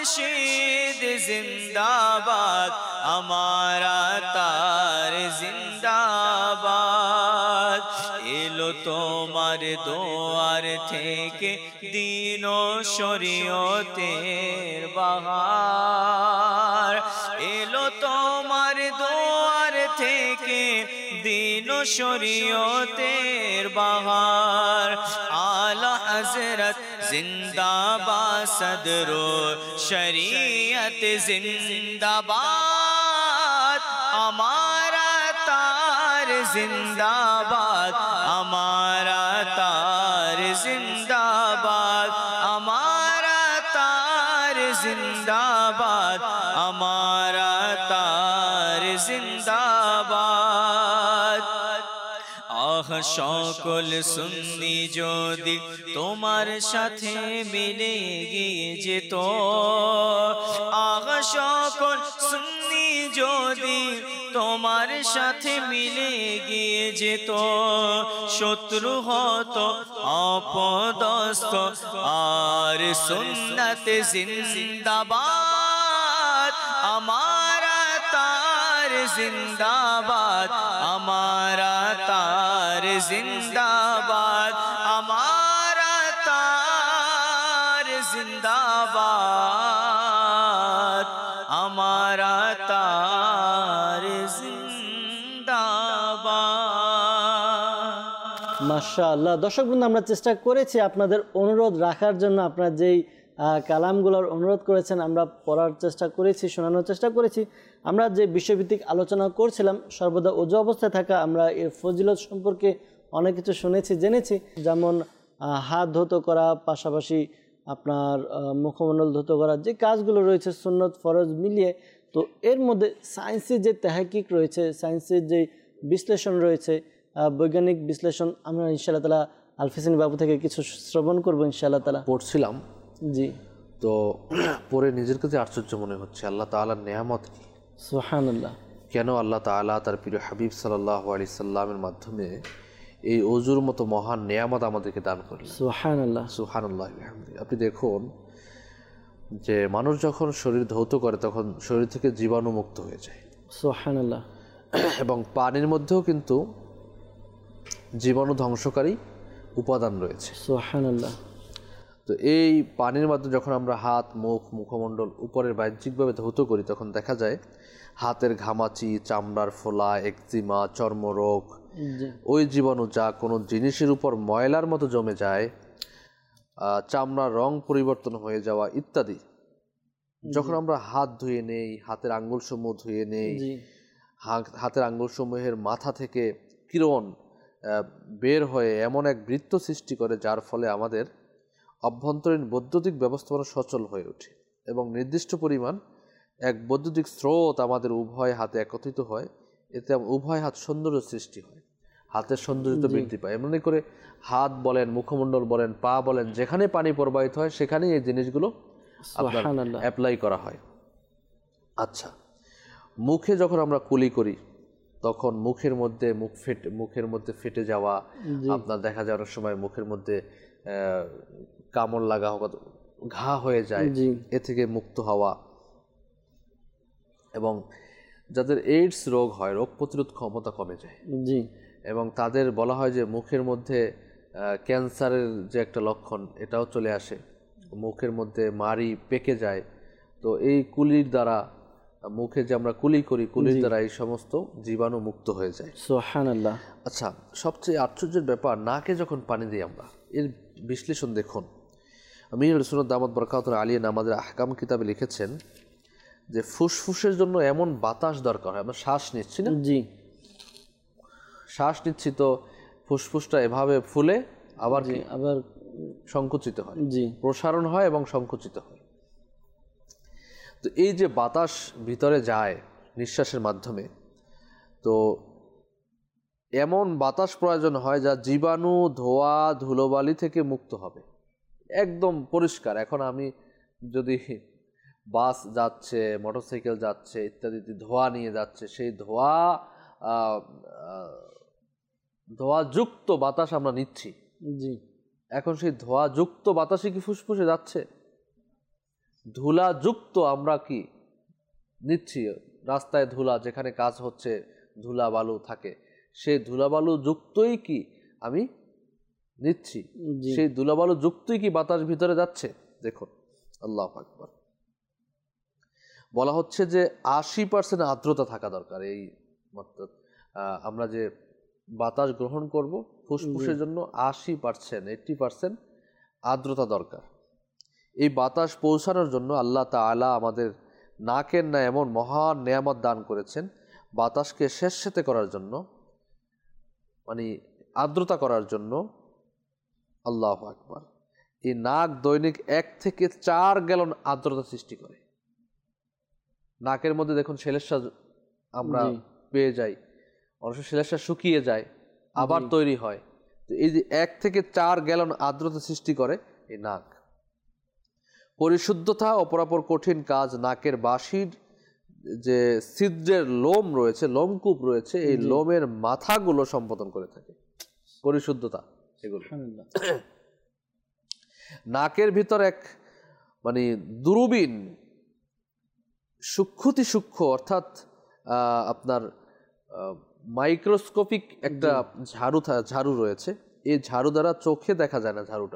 মুর্শিদ জিন্দাবাদ, আমার তার জিন্দাবাদ। এলো তোমার দোয়ার থেকে দিন ও শরীয়তের বাহার, এলো তোমার দোয়ার থেকে দিন ও শরীয়তের বাহার। আলা হযরত জিন্দাবাদ, সদরো শরীয়ত জিন্দাবাদ, আমারা তার জিন্দাবাদ, আমারা তার জিন্দাবাদ, আমারা তার জিন্দাবাদ, আমারা তার জিন্দাবাদ। আহ সকল সুন্নি যদি তোমার সাথে মিলে গিয়ে যেত, আহ সকল সুন্নি যদি তোমার সাথে মিলে গিয়ে যেত, শত্রু হতো অপদস্থ, আর সুন্নত জিন্দাবাদ, আমারা তার জিন্দাবাদ, আমারা তার জিন্দাবাদ, আমারা তার জিন্দাবাদ, আমারা তার জিন্দাবাদ। মাশাআল্লাহ। দর্শক বন্ধু, আমরা চেষ্টা করেছি আপনাদের অনুরোধ রাখার জন্য। আপনারা যেই কালামগুলোর অনুরোধ করেছেন আমরা পড়ার চেষ্টা করেছি, শোনানোর চেষ্টা করেছি। আমরা যে বিষয়ভিত্তিক আলোচনা করছিলাম, সর্বদা ওযু অবস্থায় থাকা, আমরা এর ফজিলত সম্পর্কে অনেক কিছু শুনেছি, জেনেছি। যেমন হাত ধৌত করা, পাশাপাশি আপনার মুখমণ্ডল ধৌত করা, যে কাজগুলো রয়েছে সুন্নত ফরজ মিলিয়ে। তো এর মধ্যে সায়েন্সের যে তাহকিক রয়েছে, সায়েন্সের যে বিশ্লেষণ রয়েছে, বৈজ্ঞানিক বিশ্লেষণ, আমরা ইনশাআল্লাহ তাআলা আলফিসানি বাবু থেকে কিছু শ্রবণ করবো ইনশাআল্লাহ তাআলা। পড়ছিলাম, জি, তো পরে নিজের কাছে আশ্চর্য মনে হচ্ছে আল্লাহ তাআলার নেয়ামত কি, সুবহানাল্লাহ। কেন আল্লাহ তাআলা তার প্রিয় হাবিব সাল্লাল্লাহু আলাইহি সাল্লামের মাধ্যমে এই ওযুর মতো মহান নেয়ামত আমাদেরকে দান করলেন। সুবহানাল্লাহ, সুবহানাল্লাহ। আপনি দেখুন যে মানুষ যখন শরীর ধৌত করে তখন শরীর থেকে জীবাণু মুক্ত হয়ে যায়, সুবহানাল্লাহ। এবং পানির মধ্যেও কিন্তু জীবাণু ধ্বংসকারী উপাদান রয়েছে, সুবহানাল্লাহ। তো এই পানির মাধ্যমে যখন আমরা হাত, মুখ, মুখমণ্ডল উপরের বাহ্যিকভাবে ধৌত করি তখন দেখা যায় হাতের ঘামাচি, চামড়ার ফোলা, একজিমা, চর্মরোগ, ওই জীবাণু যা কোনো জিনিসের উপর ময়লার মতো জমে যায়, চামড়ার রং পরিবর্তন হয়ে যাওয়া ইত্যাদি, যখন আমরা হাত ধুয়ে নেই, হাতের আঙ্গুলসমূহ ধুয়ে নেই, হাতের আঙ্গুলসমূহের মাথা থেকে কিরণ বের হয়ে এমন এক বৃত্ত সৃষ্টি করে যার ফলে আমাদের অভ্যন্তরীণ বৈদ্যুতিক ব্যবস্থাপনা সচল হয়ে ওঠে এবং নির্দিষ্ট পরিমাণ এক বৈদ্যুতিক স্রোত আমাদের উভয় হাতে একত্রিত হয়, এতে উভয় হাত সৌন্দর্য সৃষ্টি হয়, হাতের সৌন্দর্য বৃদ্ধি পায়। এমনি করে হাত বলেন, মুখমণ্ডল বলেন, পা বলেন, যেখানে পানি প্রবাহিত হয় সেখানেই এই জিনিসগুলো অ্যাপ্লাই করা হয়। আচ্ছা, মুখে যখন আমরা কুলি করি তখন মুখের মধ্যে ফেটে যাওয়া, আপনার দেখা যায় অনেক সময় মুখের মধ্যে কামড় লাগা, ঘা হয়ে যায়, এ থেকে মুক্ত হওয়া। এবং যাদের এইডস রোগ হয়, রোগ প্রতিরোধ ক্ষমতা কমে যায়, এবং তাদের বলা হয় যে মুখের মধ্যে ক্যান্সারের যে একটা লক্ষণ এটাও চলে আসে, মুখের মধ্যে মাড়ি পেকে যায়। তো এই কুলির দ্বারা, মুখে যে আমরা কুলি করি, কুলির দ্বারা এই সমস্ত জীবাণু মুক্ত হয়ে যায়। সুবহানাল্লাহ। আচ্ছা, সবচেয়ে আশ্চর্যের ব্যাপার, নাকে যখন পানি দিই আমরা, এর বিশ্লেষণ দেখুন। আমির সুন্নাত দামাত বরকাতুহু আলিয়া আমাদের আহকাম কিতাবে লিখেছেন যে ফুসফুসের জন্য এমন বাতাস দরকার হয়। আমরা শ্বাস নিচ্ছি না, শ্বাস নিচ্ছি, তো ফুসফুসটা এভাবে ফুলে আবার সংকুচিত হয়, প্রসারণ হয় এবং সংকুচিত হয়। তো এই যে বাতাস ভিতরে যায় নিঃশ্বাসের মাধ্যমে, তো এমন বাতাস প্রয়োজন হয় যা জীবাণু, ধোঁয়া, ধুলোবালি থেকে মুক্ত হবে, একদম পরিষ্কার। এখন আমি যদি বাস যাচ্ছে, মোটরসাইকেল যাচ্ছে ইত্যাদি ধোঁয়া নিয়ে যাচ্ছে, সেই ধোঁয়াযুক্ত বাতাস আমরা নিচ্ছি, এখন সেই ধোঁয়াযুক্ত বাতাসে কি ফুসফুসে যাচ্ছে? ধুলাযুক্ত আমরা কি নিচ্ছি, রাস্তায় ধুলা, যেখানে কাজ হচ্ছে ধুলা বালু থাকে, সেই ধুলা বালু যুক্তই কি আমি নিচ্ছি, সেই ধুলা বালু যুক্তই কি বাতাস ভিতরে যাচ্ছে। দেখুন আল্লাহু আকবার, বলা হচ্ছে যে 80% আর্দ্রতা থাকা দরকার। এই আমরা যে বাতাস গ্রহণ করব ফুসফুসের জন্য 80% আর্দ্রতা দরকার। এই বাতাস পৌঁছানোর জন্য আল্লাহ তাআলা আমাদের নাকের না এমন মহান নেয়ামত দান করেছেন, বাতাসকে স্যাঁতস্যাঁতে করার জন্য, মানে আর্দ্রতা করার জন্য। আল্লাহু আকবার, এই নাক দৈনিক 1 থেকে 4 গ্যালন আর্দ্রতা সৃষ্টি করে। নাকের মধ্যে দেখুন শ্লেষ্মা আমরা পেয়ে যাই, অনেক শ্লেষ্মা শুকিয়ে যায় আবার তৈরি হয়। তো এই যে 1 থেকে 4 গ্যালন আর্দ্রতা সৃষ্টি করে এই নাক। পরিশুদ্ধতা অপরাপর কঠিন কাজ নাকের বাঁশির যে ছিদ্রের লোম রয়েছে, লোমকূপ রয়েছে, এই লোমের মাথাগুলো সম্পাদন করে থাকে পরিশুদ্ধতা এগুলো। নাকের ভিতর এক মানে দূরবীন সূক্ষ্ম অর্থাৎ আপনার মাইক্রোস্কোপিক একটা ঝাড়ু রয়েছে। এই ঝাড়ু দ্বারা চোখে দেখা যায় না, ঝাড়ুটা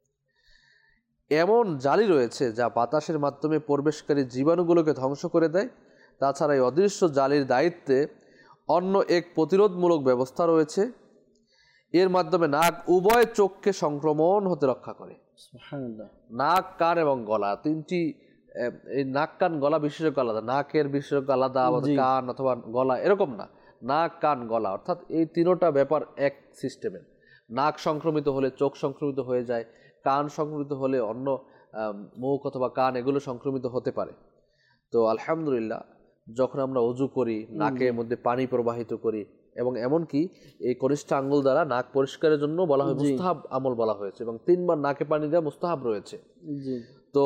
এমন জালি রয়েছে যা বাতাসের মাধ্যমে প্রবেশকারী জীবাণুগুলোকে ধ্বংস করে দেয়। তাছাড়া এই অদৃশ্য জালির দায়িত্বে অন্য এক প্রতিরোধমূলক ব্যবস্থা রয়েছে, এর মাধ্যমে নাক উভয় চোখকে সংক্রমণ হতে রক্ষা করে। নাক, কান এবং গলা, তিনটি, এই নাক কান গলা বিশেষজ্ঞ আলাদা, নাকের বিশেষজ্ঞ আলাদা, কান অথবা গলা এরকম না, নাক কান গলা অর্থাৎ এই তিনোটা ব্যাপার এক সিস্টেমের। নাক সংক্রমিত হলে চোখ সংক্রমিত হয়ে যায়, কান সংক্রমিত হলে অন্য মুখ অথবা কান এগুলো সংক্রমিত হতে পারে। তো আলহামদুলিল্লাহ, যখন আমরা ওযু করি নাকের মধ্যে পানি প্রবাহিত করি, এবং এমনকি এই কনিষ্ঠ আঙ্গুল দ্বারা নাক পরিষ্কারের জন্য বলা হয় মুস্তাহাব আমল বলা হয়েছে, এবং 3 বার নাকে পানি দেওয়া মুস্তাহাব রয়েছে। তো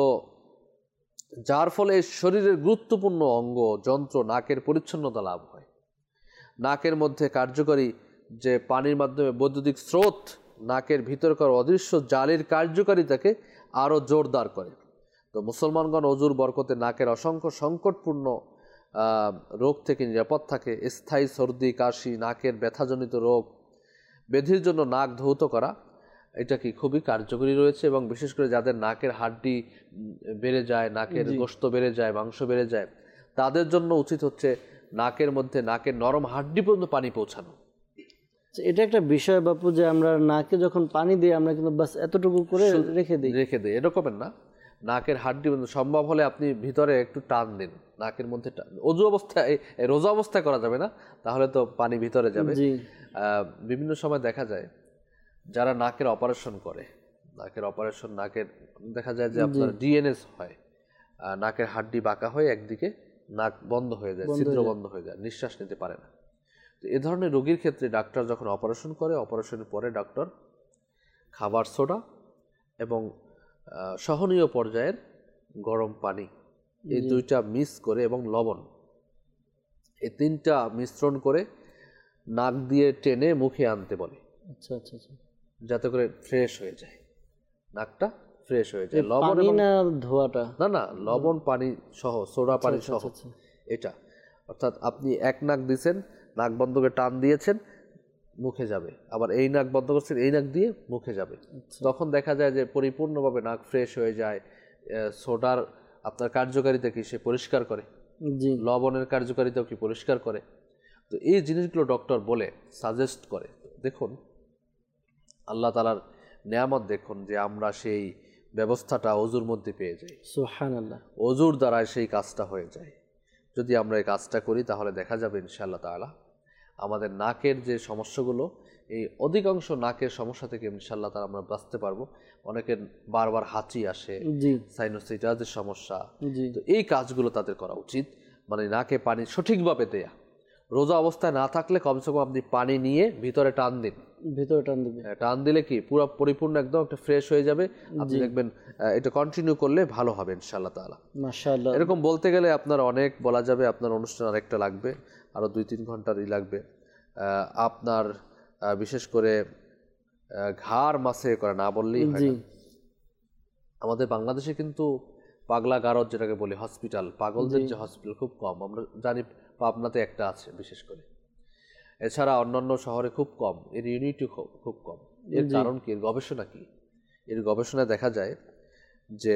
যার ফলে শরীরের গুরুত্বপূর্ণ অঙ্গ যন্ত্র নাকের পরিচ্ছন্নতা লাভ হয়। নাকের মধ্যে কার্যকরী যে পানির মাধ্যমে বৈদ্যুতিক স্রোত নাকের ভিতরকার অদৃশ্য জালির কার্যকারিতাকে আরও জোরদার করে। তো মুসলমানগণ ওযুর বরকতে নাকের অসংখ্য সংকটপূর্ণ রোগ থেকে নিরাপদ থাকে। স্থায়ী সর্দি, কাশি, নাকের ব্যথাজনিত রোগ ব্যাধির জন্য নাক ধৌত করা এটা কি খুবই কার্যকরী রয়েছে, এবং বিশেষ করে যাদের নাকের হাড্ডি বেড়ে যায়, নাকের গোশত বেড়ে যায়, মাংস বেড়ে যায়, তাদের জন্য উচিত হচ্ছে নাকের মধ্যে নাকের নরম হাড্ডি পর্যন্ত পানি পৌঁছানো। এটা একটা বিষয় বাপু, যে আমরা নাকে যখন পানি দিই আমরা কিন্তু বাস এতটুকু করে রেখে দিই, এরকমের না, নাকের হাড্ডি সম্ভব হলে আপনি ভিতরে একটু টান দিন নাকের মধ্যে। ওযু অবস্থায়, রোজা অবস্থায় করা যাবে না, তাহলে তো পানি ভিতরে যাবে। বিভিন্ন সময় দেখা যায় যারা নাকের অপারেশন করে, নাকের দেখা যায় যে আপনার ডিএনএস হয়, নাকের হাড্ডি বাঁকা হয়ে একদিকে নাক বন্ধ হয়ে যায়, ছিদ্র বন্ধ হয়ে যায়, নিঃশ্বাস নিতে পারে না। তো এ ধরনের রোগীর ক্ষেত্রে ডাক্তার যখন অপারেশন করে, অপারেশনের পরে ডাক্তার খাবার সোডা এবং সহনীয় পর্যায়ের গরম পানি, এই দুইটা মিক্স করে, এবং লবণ, এই 3টা মিশ্রণ করে নাক দিয়ে টেনে মুখে আনতে বলে। আচ্ছা, যাতে করে ফ্রেশ হয়ে যায়, নাকটা ফ্রেশ হয়ে যায়। লবণ না ধোয়াটা, না লবণ পানি সহ, সোডা পানি সহ এটা। অর্থাৎ আপনি এক নাক দিয়েছেন, নাক বন্ধ করে টান দিয়েছেন, মুখে যাবে, আবার এই নাক বন্ধ করছেন, এই নাক দিয়ে মুখে যাবে। তখন দেখা যায় যে পরিপূর্ণভাবে নাক ফ্রেশ হয়ে যায়। সোডার আপনার কার্যকারিতা কি, সে পরিষ্কার করে, লবণের কার্যকারিতাও কি পরিষ্কার করে। তো এই জিনিসগুলো ডক্টর বলে, সাজেস্ট করে। দেখুন আল্লাহ তাআলার নেয়ামত, দেখুন যে আমরা সেই ব্যবস্থাটা ওযুর মধ্যে পেয়ে যাই। সুবহানাল্লাহ, ওযুর দ্বারা সেই কাজটা হয়ে যায়। যদি আমরা এই কাজটা করি তাহলে দেখা যাবে ইনশাআল্লাহ তাআলা আমাদের নাকের যে সমস্যাগুলো, এই অধিকাংশ নাকের সমস্যা থেকে ইনশাআল্লাহ তাআলা আমরা বাঁচতে পারবো। অনেকের বারবার হাঁচি আসে, সাইনোসাইটিসের সমস্যা, তো এই কাজগুলো তাদের করা উচিত। মানে নাকে পানি সঠিকভাবে দেয়া, রোজা অবস্থায় না থাকলে কমসে কম আপনি পানি নিয়ে ভিতরে টান দিন, টান দিলে কি পুরো পরিপূর্ণ একদম একটা ফ্রেশ হয়ে যাবে। আপনি দেখবেন এটা কন্টিনিউ করলে ভালো হবে ইনশাআল্লাহ তাআলা। মাশাআল্লাহ। এরকম বলতে গেলে আপনার অনেক বলা যাবে, আপনার অনুষ্ঠান আরেকটা লাগবে, আরো 2-3 ঘন্টারই লাগবে। আপনার বিশেষ করে ঘাড় মাসে করে না বললেই হয় না। আমাদের বাংলাদেশে কিন্তু পাগলা গারদ যেটাকে বলি হসপিটাল, পাগলদের যে হসপিটাল খুব কম, আমরা জানি পাবনাতে একটা আছে বিশেষ করে, এছাড়া অন্যান্য শহরে খুব কম, এর ইউনিটও খুব কম। এর কারণ কি? এর গবেষণা কি? এর গবেষণায় দেখা যায় যে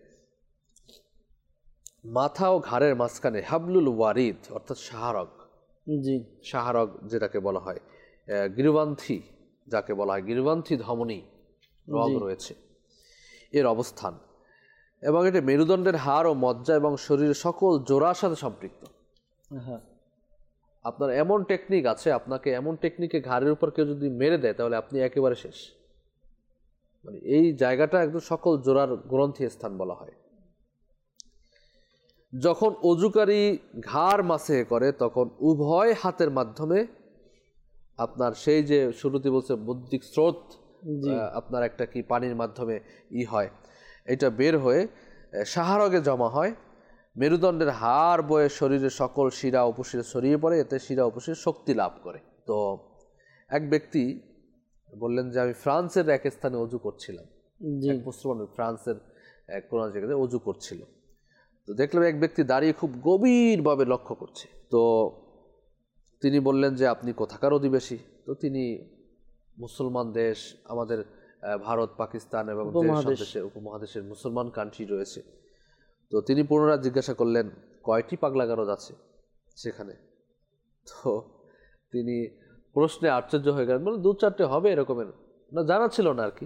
মাথা ও ঘাড়ের মাঝখানে হাবলুল ওয়ারিদ অর্থাৎ শাহরগ যেটাকে বলা হয়, গিরবান্থি যাকে বলা হয়, গিরবান্থি ধমনী রগ রয়েছে, এর অবস্থান, এবং এটি মেরুদণ্ডের হাড় ও মজ্জা এবং শরীরের সকল জোড়ার সাথে সম্পৃক্ত। আপনার এমন টেকনিক আছে, আপনাকে এমন টেকনিকে ঘাড়ের উপর কেউ যদি মেরে দেয় তাহলে আপনি একেবারে শেষ। মানে এই জায়গাটা একদম সকল জোড়ার গ্রন্থি স্থান বলা হয়। যখন অজুকারী ঘাড় মাসে করে তখন উভয় হাতের মাধ্যমে আপনার সেই যে শুরুতে বলছে বুদ্ধিক স্রোত, আপনার একটা কি পানির মাধ্যমে হয়, এটা বের হয়ে শাহরগে জমা হয়, মেরুদণ্ডের হাড় বয়ে শরীরের সকল শিরা উপশিরা ছড়িয়ে পড়ে, এতে শিরা উপশিরা শক্তি লাভ করে। তো এক ব্যক্তি বললেন যে আমি ফ্রান্সের এক স্থানে অজু করছিলাম, মুসলমান ফ্রান্সের কোন জায়গাতে অজু করছিল, তো দেখলাম এক ব্যক্তি দাঁড়িয়ে খুব গভীরভাবে লক্ষ্য করছে। তো তিনি বললেন যে আপনি কোথাকার অধিবাসী? তো তিনি মুসলমান দেশ, আমাদের ভারত, পাকিস্তান এবং উপমহাদেশের মুসলমান কান্ট্রি রয়েছে। তো তিনি পুনরায় জিজ্ঞাসা করলেন কয়টি পাগলা গারদ আছে সেখানে? তো তিনি প্রশ্নে আশ্চর্য হয়ে গেলেন, বলে 2-4টে হবে এরকমের, না জানা ছিল না আর কি।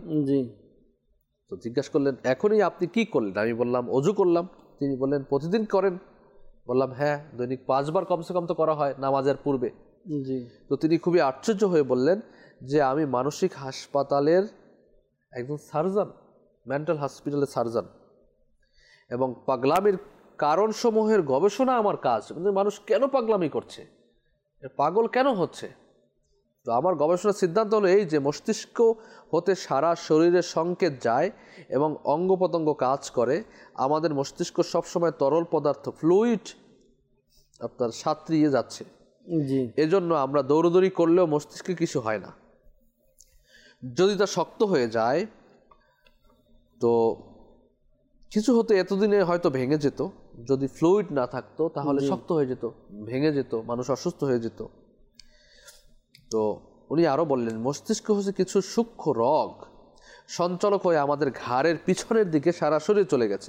তো জিজ্ঞাসা করলেন এখনই আপনি কি করলেন? আমি বললাম অজু করলাম। তিনি বললেন প্রতিদিন করেন? বললাম হ্যাঁ, দৈনিক 5 বার কমসে কম তো করা হয় নামাজের পূর্বে। তো তিনি খুবই আশ্চর্য হয়ে বললেন যে আমি মানসিক হাসপাতালের একজন সার্জন, মেন্টাল হসপিটালের সার্জন, এবং পাগলামির কারণসমূহের গবেষণা আমার কাজ। মানুষ কেন পাগলামি করছে, পাগল কেন হচ্ছে? তো আমার গবেষণার সিদ্ধান্ত হলো এই যে মস্তিষ্ক হতে সারা শরীরের সংকেত যায় এবং অঙ্গ প্রত্যঙ্গ কাজ করে। আমাদের মস্তিষ্ক সবসময় তরল পদার্থ, ফ্লুইড আপনার সাঁতরিয়ে যাচ্ছে, এজন্য আমরা দৌড়দৌড়ি করলেও মস্তিষ্কে কিছু হয় না। যদি তা শক্ত হয়ে যায় তো কিছু হতে এতদিনে হয়তো ভেঙে যেত, যদি ফ্লুইড না থাকতো তাহলে শক্ত হয়ে যেত, ভেঙে যেত, মানুষ অসুস্থ হয়ে যেত। তো উনি আরো বললেন মস্তিষ্ক হচ্ছে কিছু সূক্ষ্ম রগ সঞ্চালক হয়ে আমাদের ঘাড়ের পিছনের দিকে সারা শরীরে চলে গেছে।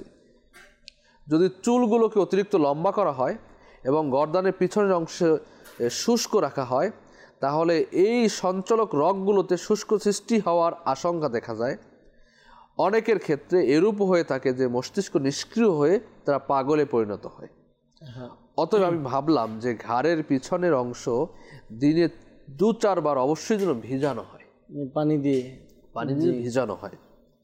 যদি চুলগুলোকে অতিরিক্ত লম্বা করা হয় এবং গর্দানের পিছনের অংশে শুষ্ক রাখা হয় তাহলে এই সঞ্চালক রগগুলোতে শুষ্ক সৃষ্টি হওয়ার আশঙ্কা দেখা যায়। অনেকের ক্ষেত্রে এরূপ হয়ে থাকে যে মস্তিষ্ক নিষ্ক্রিয় হয়ে তারা পাগলে পরিণত হয়। অতএব আমি ভাবলাম যে ঘাড়ের পিছনের অংশ দিনে 2-4 বার অবশ্যই যেন ভিজানো হয়, পানি দিয়ে ভিজানো হয়।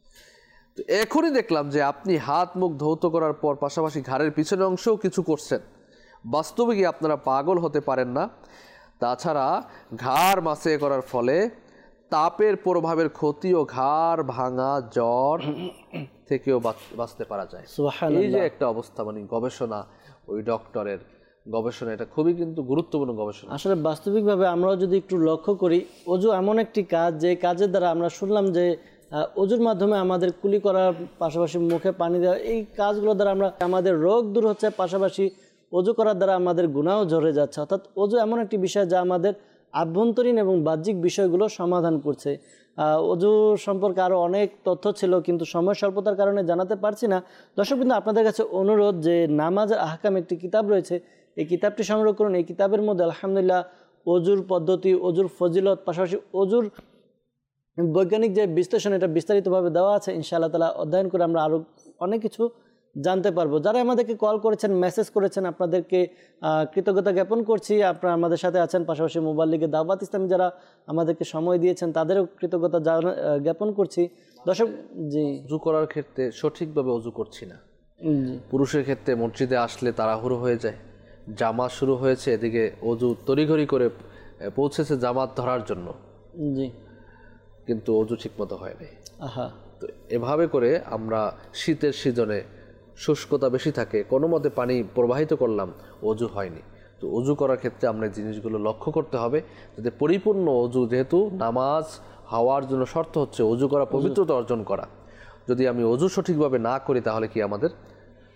তো এখনই দেখলাম যে আপনি হাত মুখ ধৌত করার পর পাশাপাশি ঘাড়ের পিছনের অংশও কিছু করছেন। বাস্তবে কি আপনারা পাগল হতে পারেন না? তাছাড়া ঘাড় মাসে করার ফলে তাপের প্রভাবের ক্ষতি ও ঘাড় ভাঙা, জ্বর থেকেও বাঁচতে পারা যায়। এই যে একটা অবস্থা, মানে গবেষণা, ওই ডক্টরের গবেষণা, এটা খুবই কিন্তু গুরুত্বপূর্ণ গবেষণা। আসলে বাস্তবিকভাবে আমরাও যদি একটু লক্ষ্য করি, অজু এমন একটি কাজ যে কাজের দ্বারা আমরা শুনলাম যে অজুর মাধ্যমে আমাদের কুলি করার পাশাপাশি মুখে পানি দেওয়া, এই কাজগুলোর দ্বারা আমরা আমাদের রোগ দূর হচ্ছে, পাশাপাশি অজু করার দ্বারা আমাদের গুনাহও ঝরে যাচ্ছে। অর্থাৎ অজু এমন একটি বিষয় যা আমাদের আভ্যন্তরীণ এবং বাহ্যিক বিষয়গুলো সমাধান করছে। অজু সম্পর্কে আরও অনেক তথ্য ছিল কিন্তু সময় স্বল্পতার কারণে জানাতে পারছি না। দর্শক কিন্তু আপনাদের কাছে অনুরোধ যে নামাজের আহকাম একটি কিতাব রয়েছে, এই কিতাবটি সংগ্রহ করুন। এই কিতাবের মধ্যে আলহামদুলিল্লাহ অজুর পদ্ধতি, অজুর ফজিলত, পাশাপাশি অজুর বৈজ্ঞানিক যে বিশ্লেষণ, এটা বিস্তারিতভাবে দেওয়া আছে। ইনশাআল্লাহ তাআলা অধ্যয়ন করে আমরা আরও অনেক কিছু জানতে পারবো। যারা আমাদেরকে কল করেছেন, মেসেজ করেছেন, আপনাদেরকে কৃতজ্ঞতা জ্ঞাপন করছি। আপনারা আমাদের সাথে আছেন, পাশাপাশি মোবাইল লিগে দাওয়াত ইসলামী যারা আমাদেরকে সময় দিয়েছেন তাদেরও কৃতজ্ঞতা জ্ঞাপন করছি। দর্শক, জি, অজু করার ক্ষেত্রে সঠিকভাবে অজু করছি না। পুরুষের ক্ষেত্রে মসজিদে আসলে তাড়াহুড়ো হয়ে যায়, জামাত শুরু হয়েছে, এদিকে অজু তড়িঘড়ি করে পৌঁছেছে জামাত ধরার জন্য, জি, কিন্তু অজু ঠিকমতো হয় নাই। তো এভাবে করে আমরা শীতের সিজনে শুষ্কতা বেশি থাকে, কোনো মতে পানি প্রবাহিত করলাম, অজু হয়নি। তো অজু করার ক্ষেত্রে আমরা জিনিসগুলো লক্ষ্য করতে হবে যাতে পরিপূর্ণ অজু, যেহেতু নামাজ হওয়ার জন্য শর্ত হচ্ছে অজু করা, পবিত্রতা অর্জন করা। যদি আমি অজু সঠিকভাবে না করি তাহলে কি আমাদের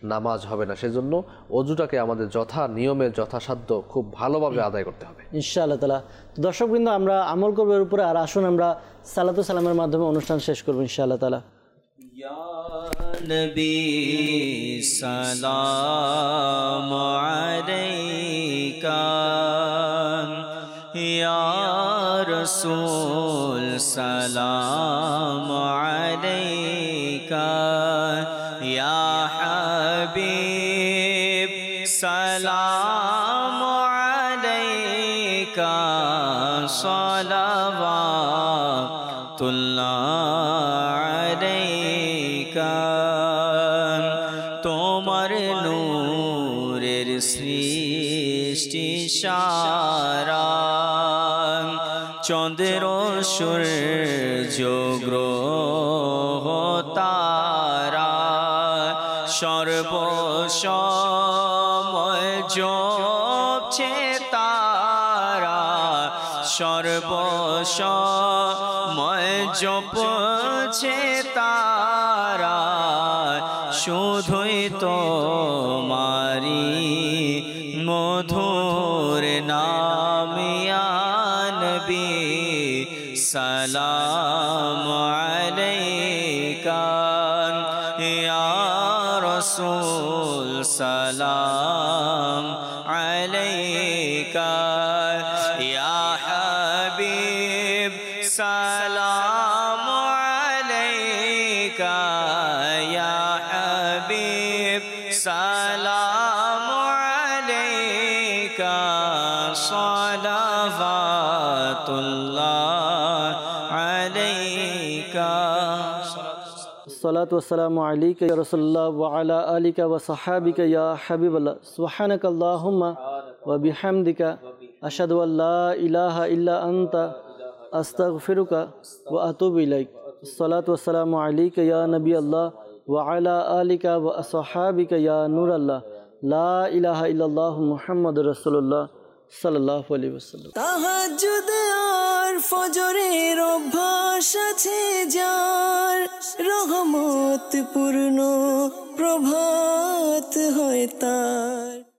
নামাজ হবে না। সেজন্য অজুটাকে আমাদের যথা নিয়মে যথাসাধ্য খুব ভালোভাবে আদায় করতে হবে ইনশাআল্লাহ তাআলা। তো দর্শকবৃন্দ, আমরা আমল করব এর উপরে। আর আসুন আমরা সালাতু সালামের মাধ্যমে অনুষ্ঠান শেষ করব ইনশাআল্লাহ তাআলা। ইয়া নবী সালাম আলাইকা, ইয়া রাসূল সালাম আলাইকা, ইয়া হাবিব সালাম আলাইকা, সালাওয়াতুল্লাহ আলাইকা। তোমার নূরের সৃষ্টি সারা, চন্দ্র সূর্য গ্রহ তারা, সর্বসময় জপছে তারা, সর্বসময় জপছে তারা, শুধুই তোমারি মধুর নাম ইয়া নবী সালাম আলাইকা, ইয়া রাসূল সালাম আলাইকা, ইয়া হাবিব সালাম আলাইকা, ইয়া হাবিব সালাম আলাইকা, সালাওয়াতুল্লাহ আলাইকা। الصلاة والسلام عليك يا رسول الله وعلى آلك وصحابك يا حبيب الله. سبحانك اللهم وبحمدك أشهد أن لا إله إلا أنت أستغفرك وأتوب إليك. الصلاة والسلام عليك يا نبي الله وعلى آلك وصحابك يا نور الله. لا إله إلا الله محمد رسول الله সাল্লাল্লাহু আলাইহি ওয়াসাল্লাম। তাহাজ্জুদ আর ফজরের অভ্যাস আছে যার, রহমত পূর্ণ প্রভাত হয় তার।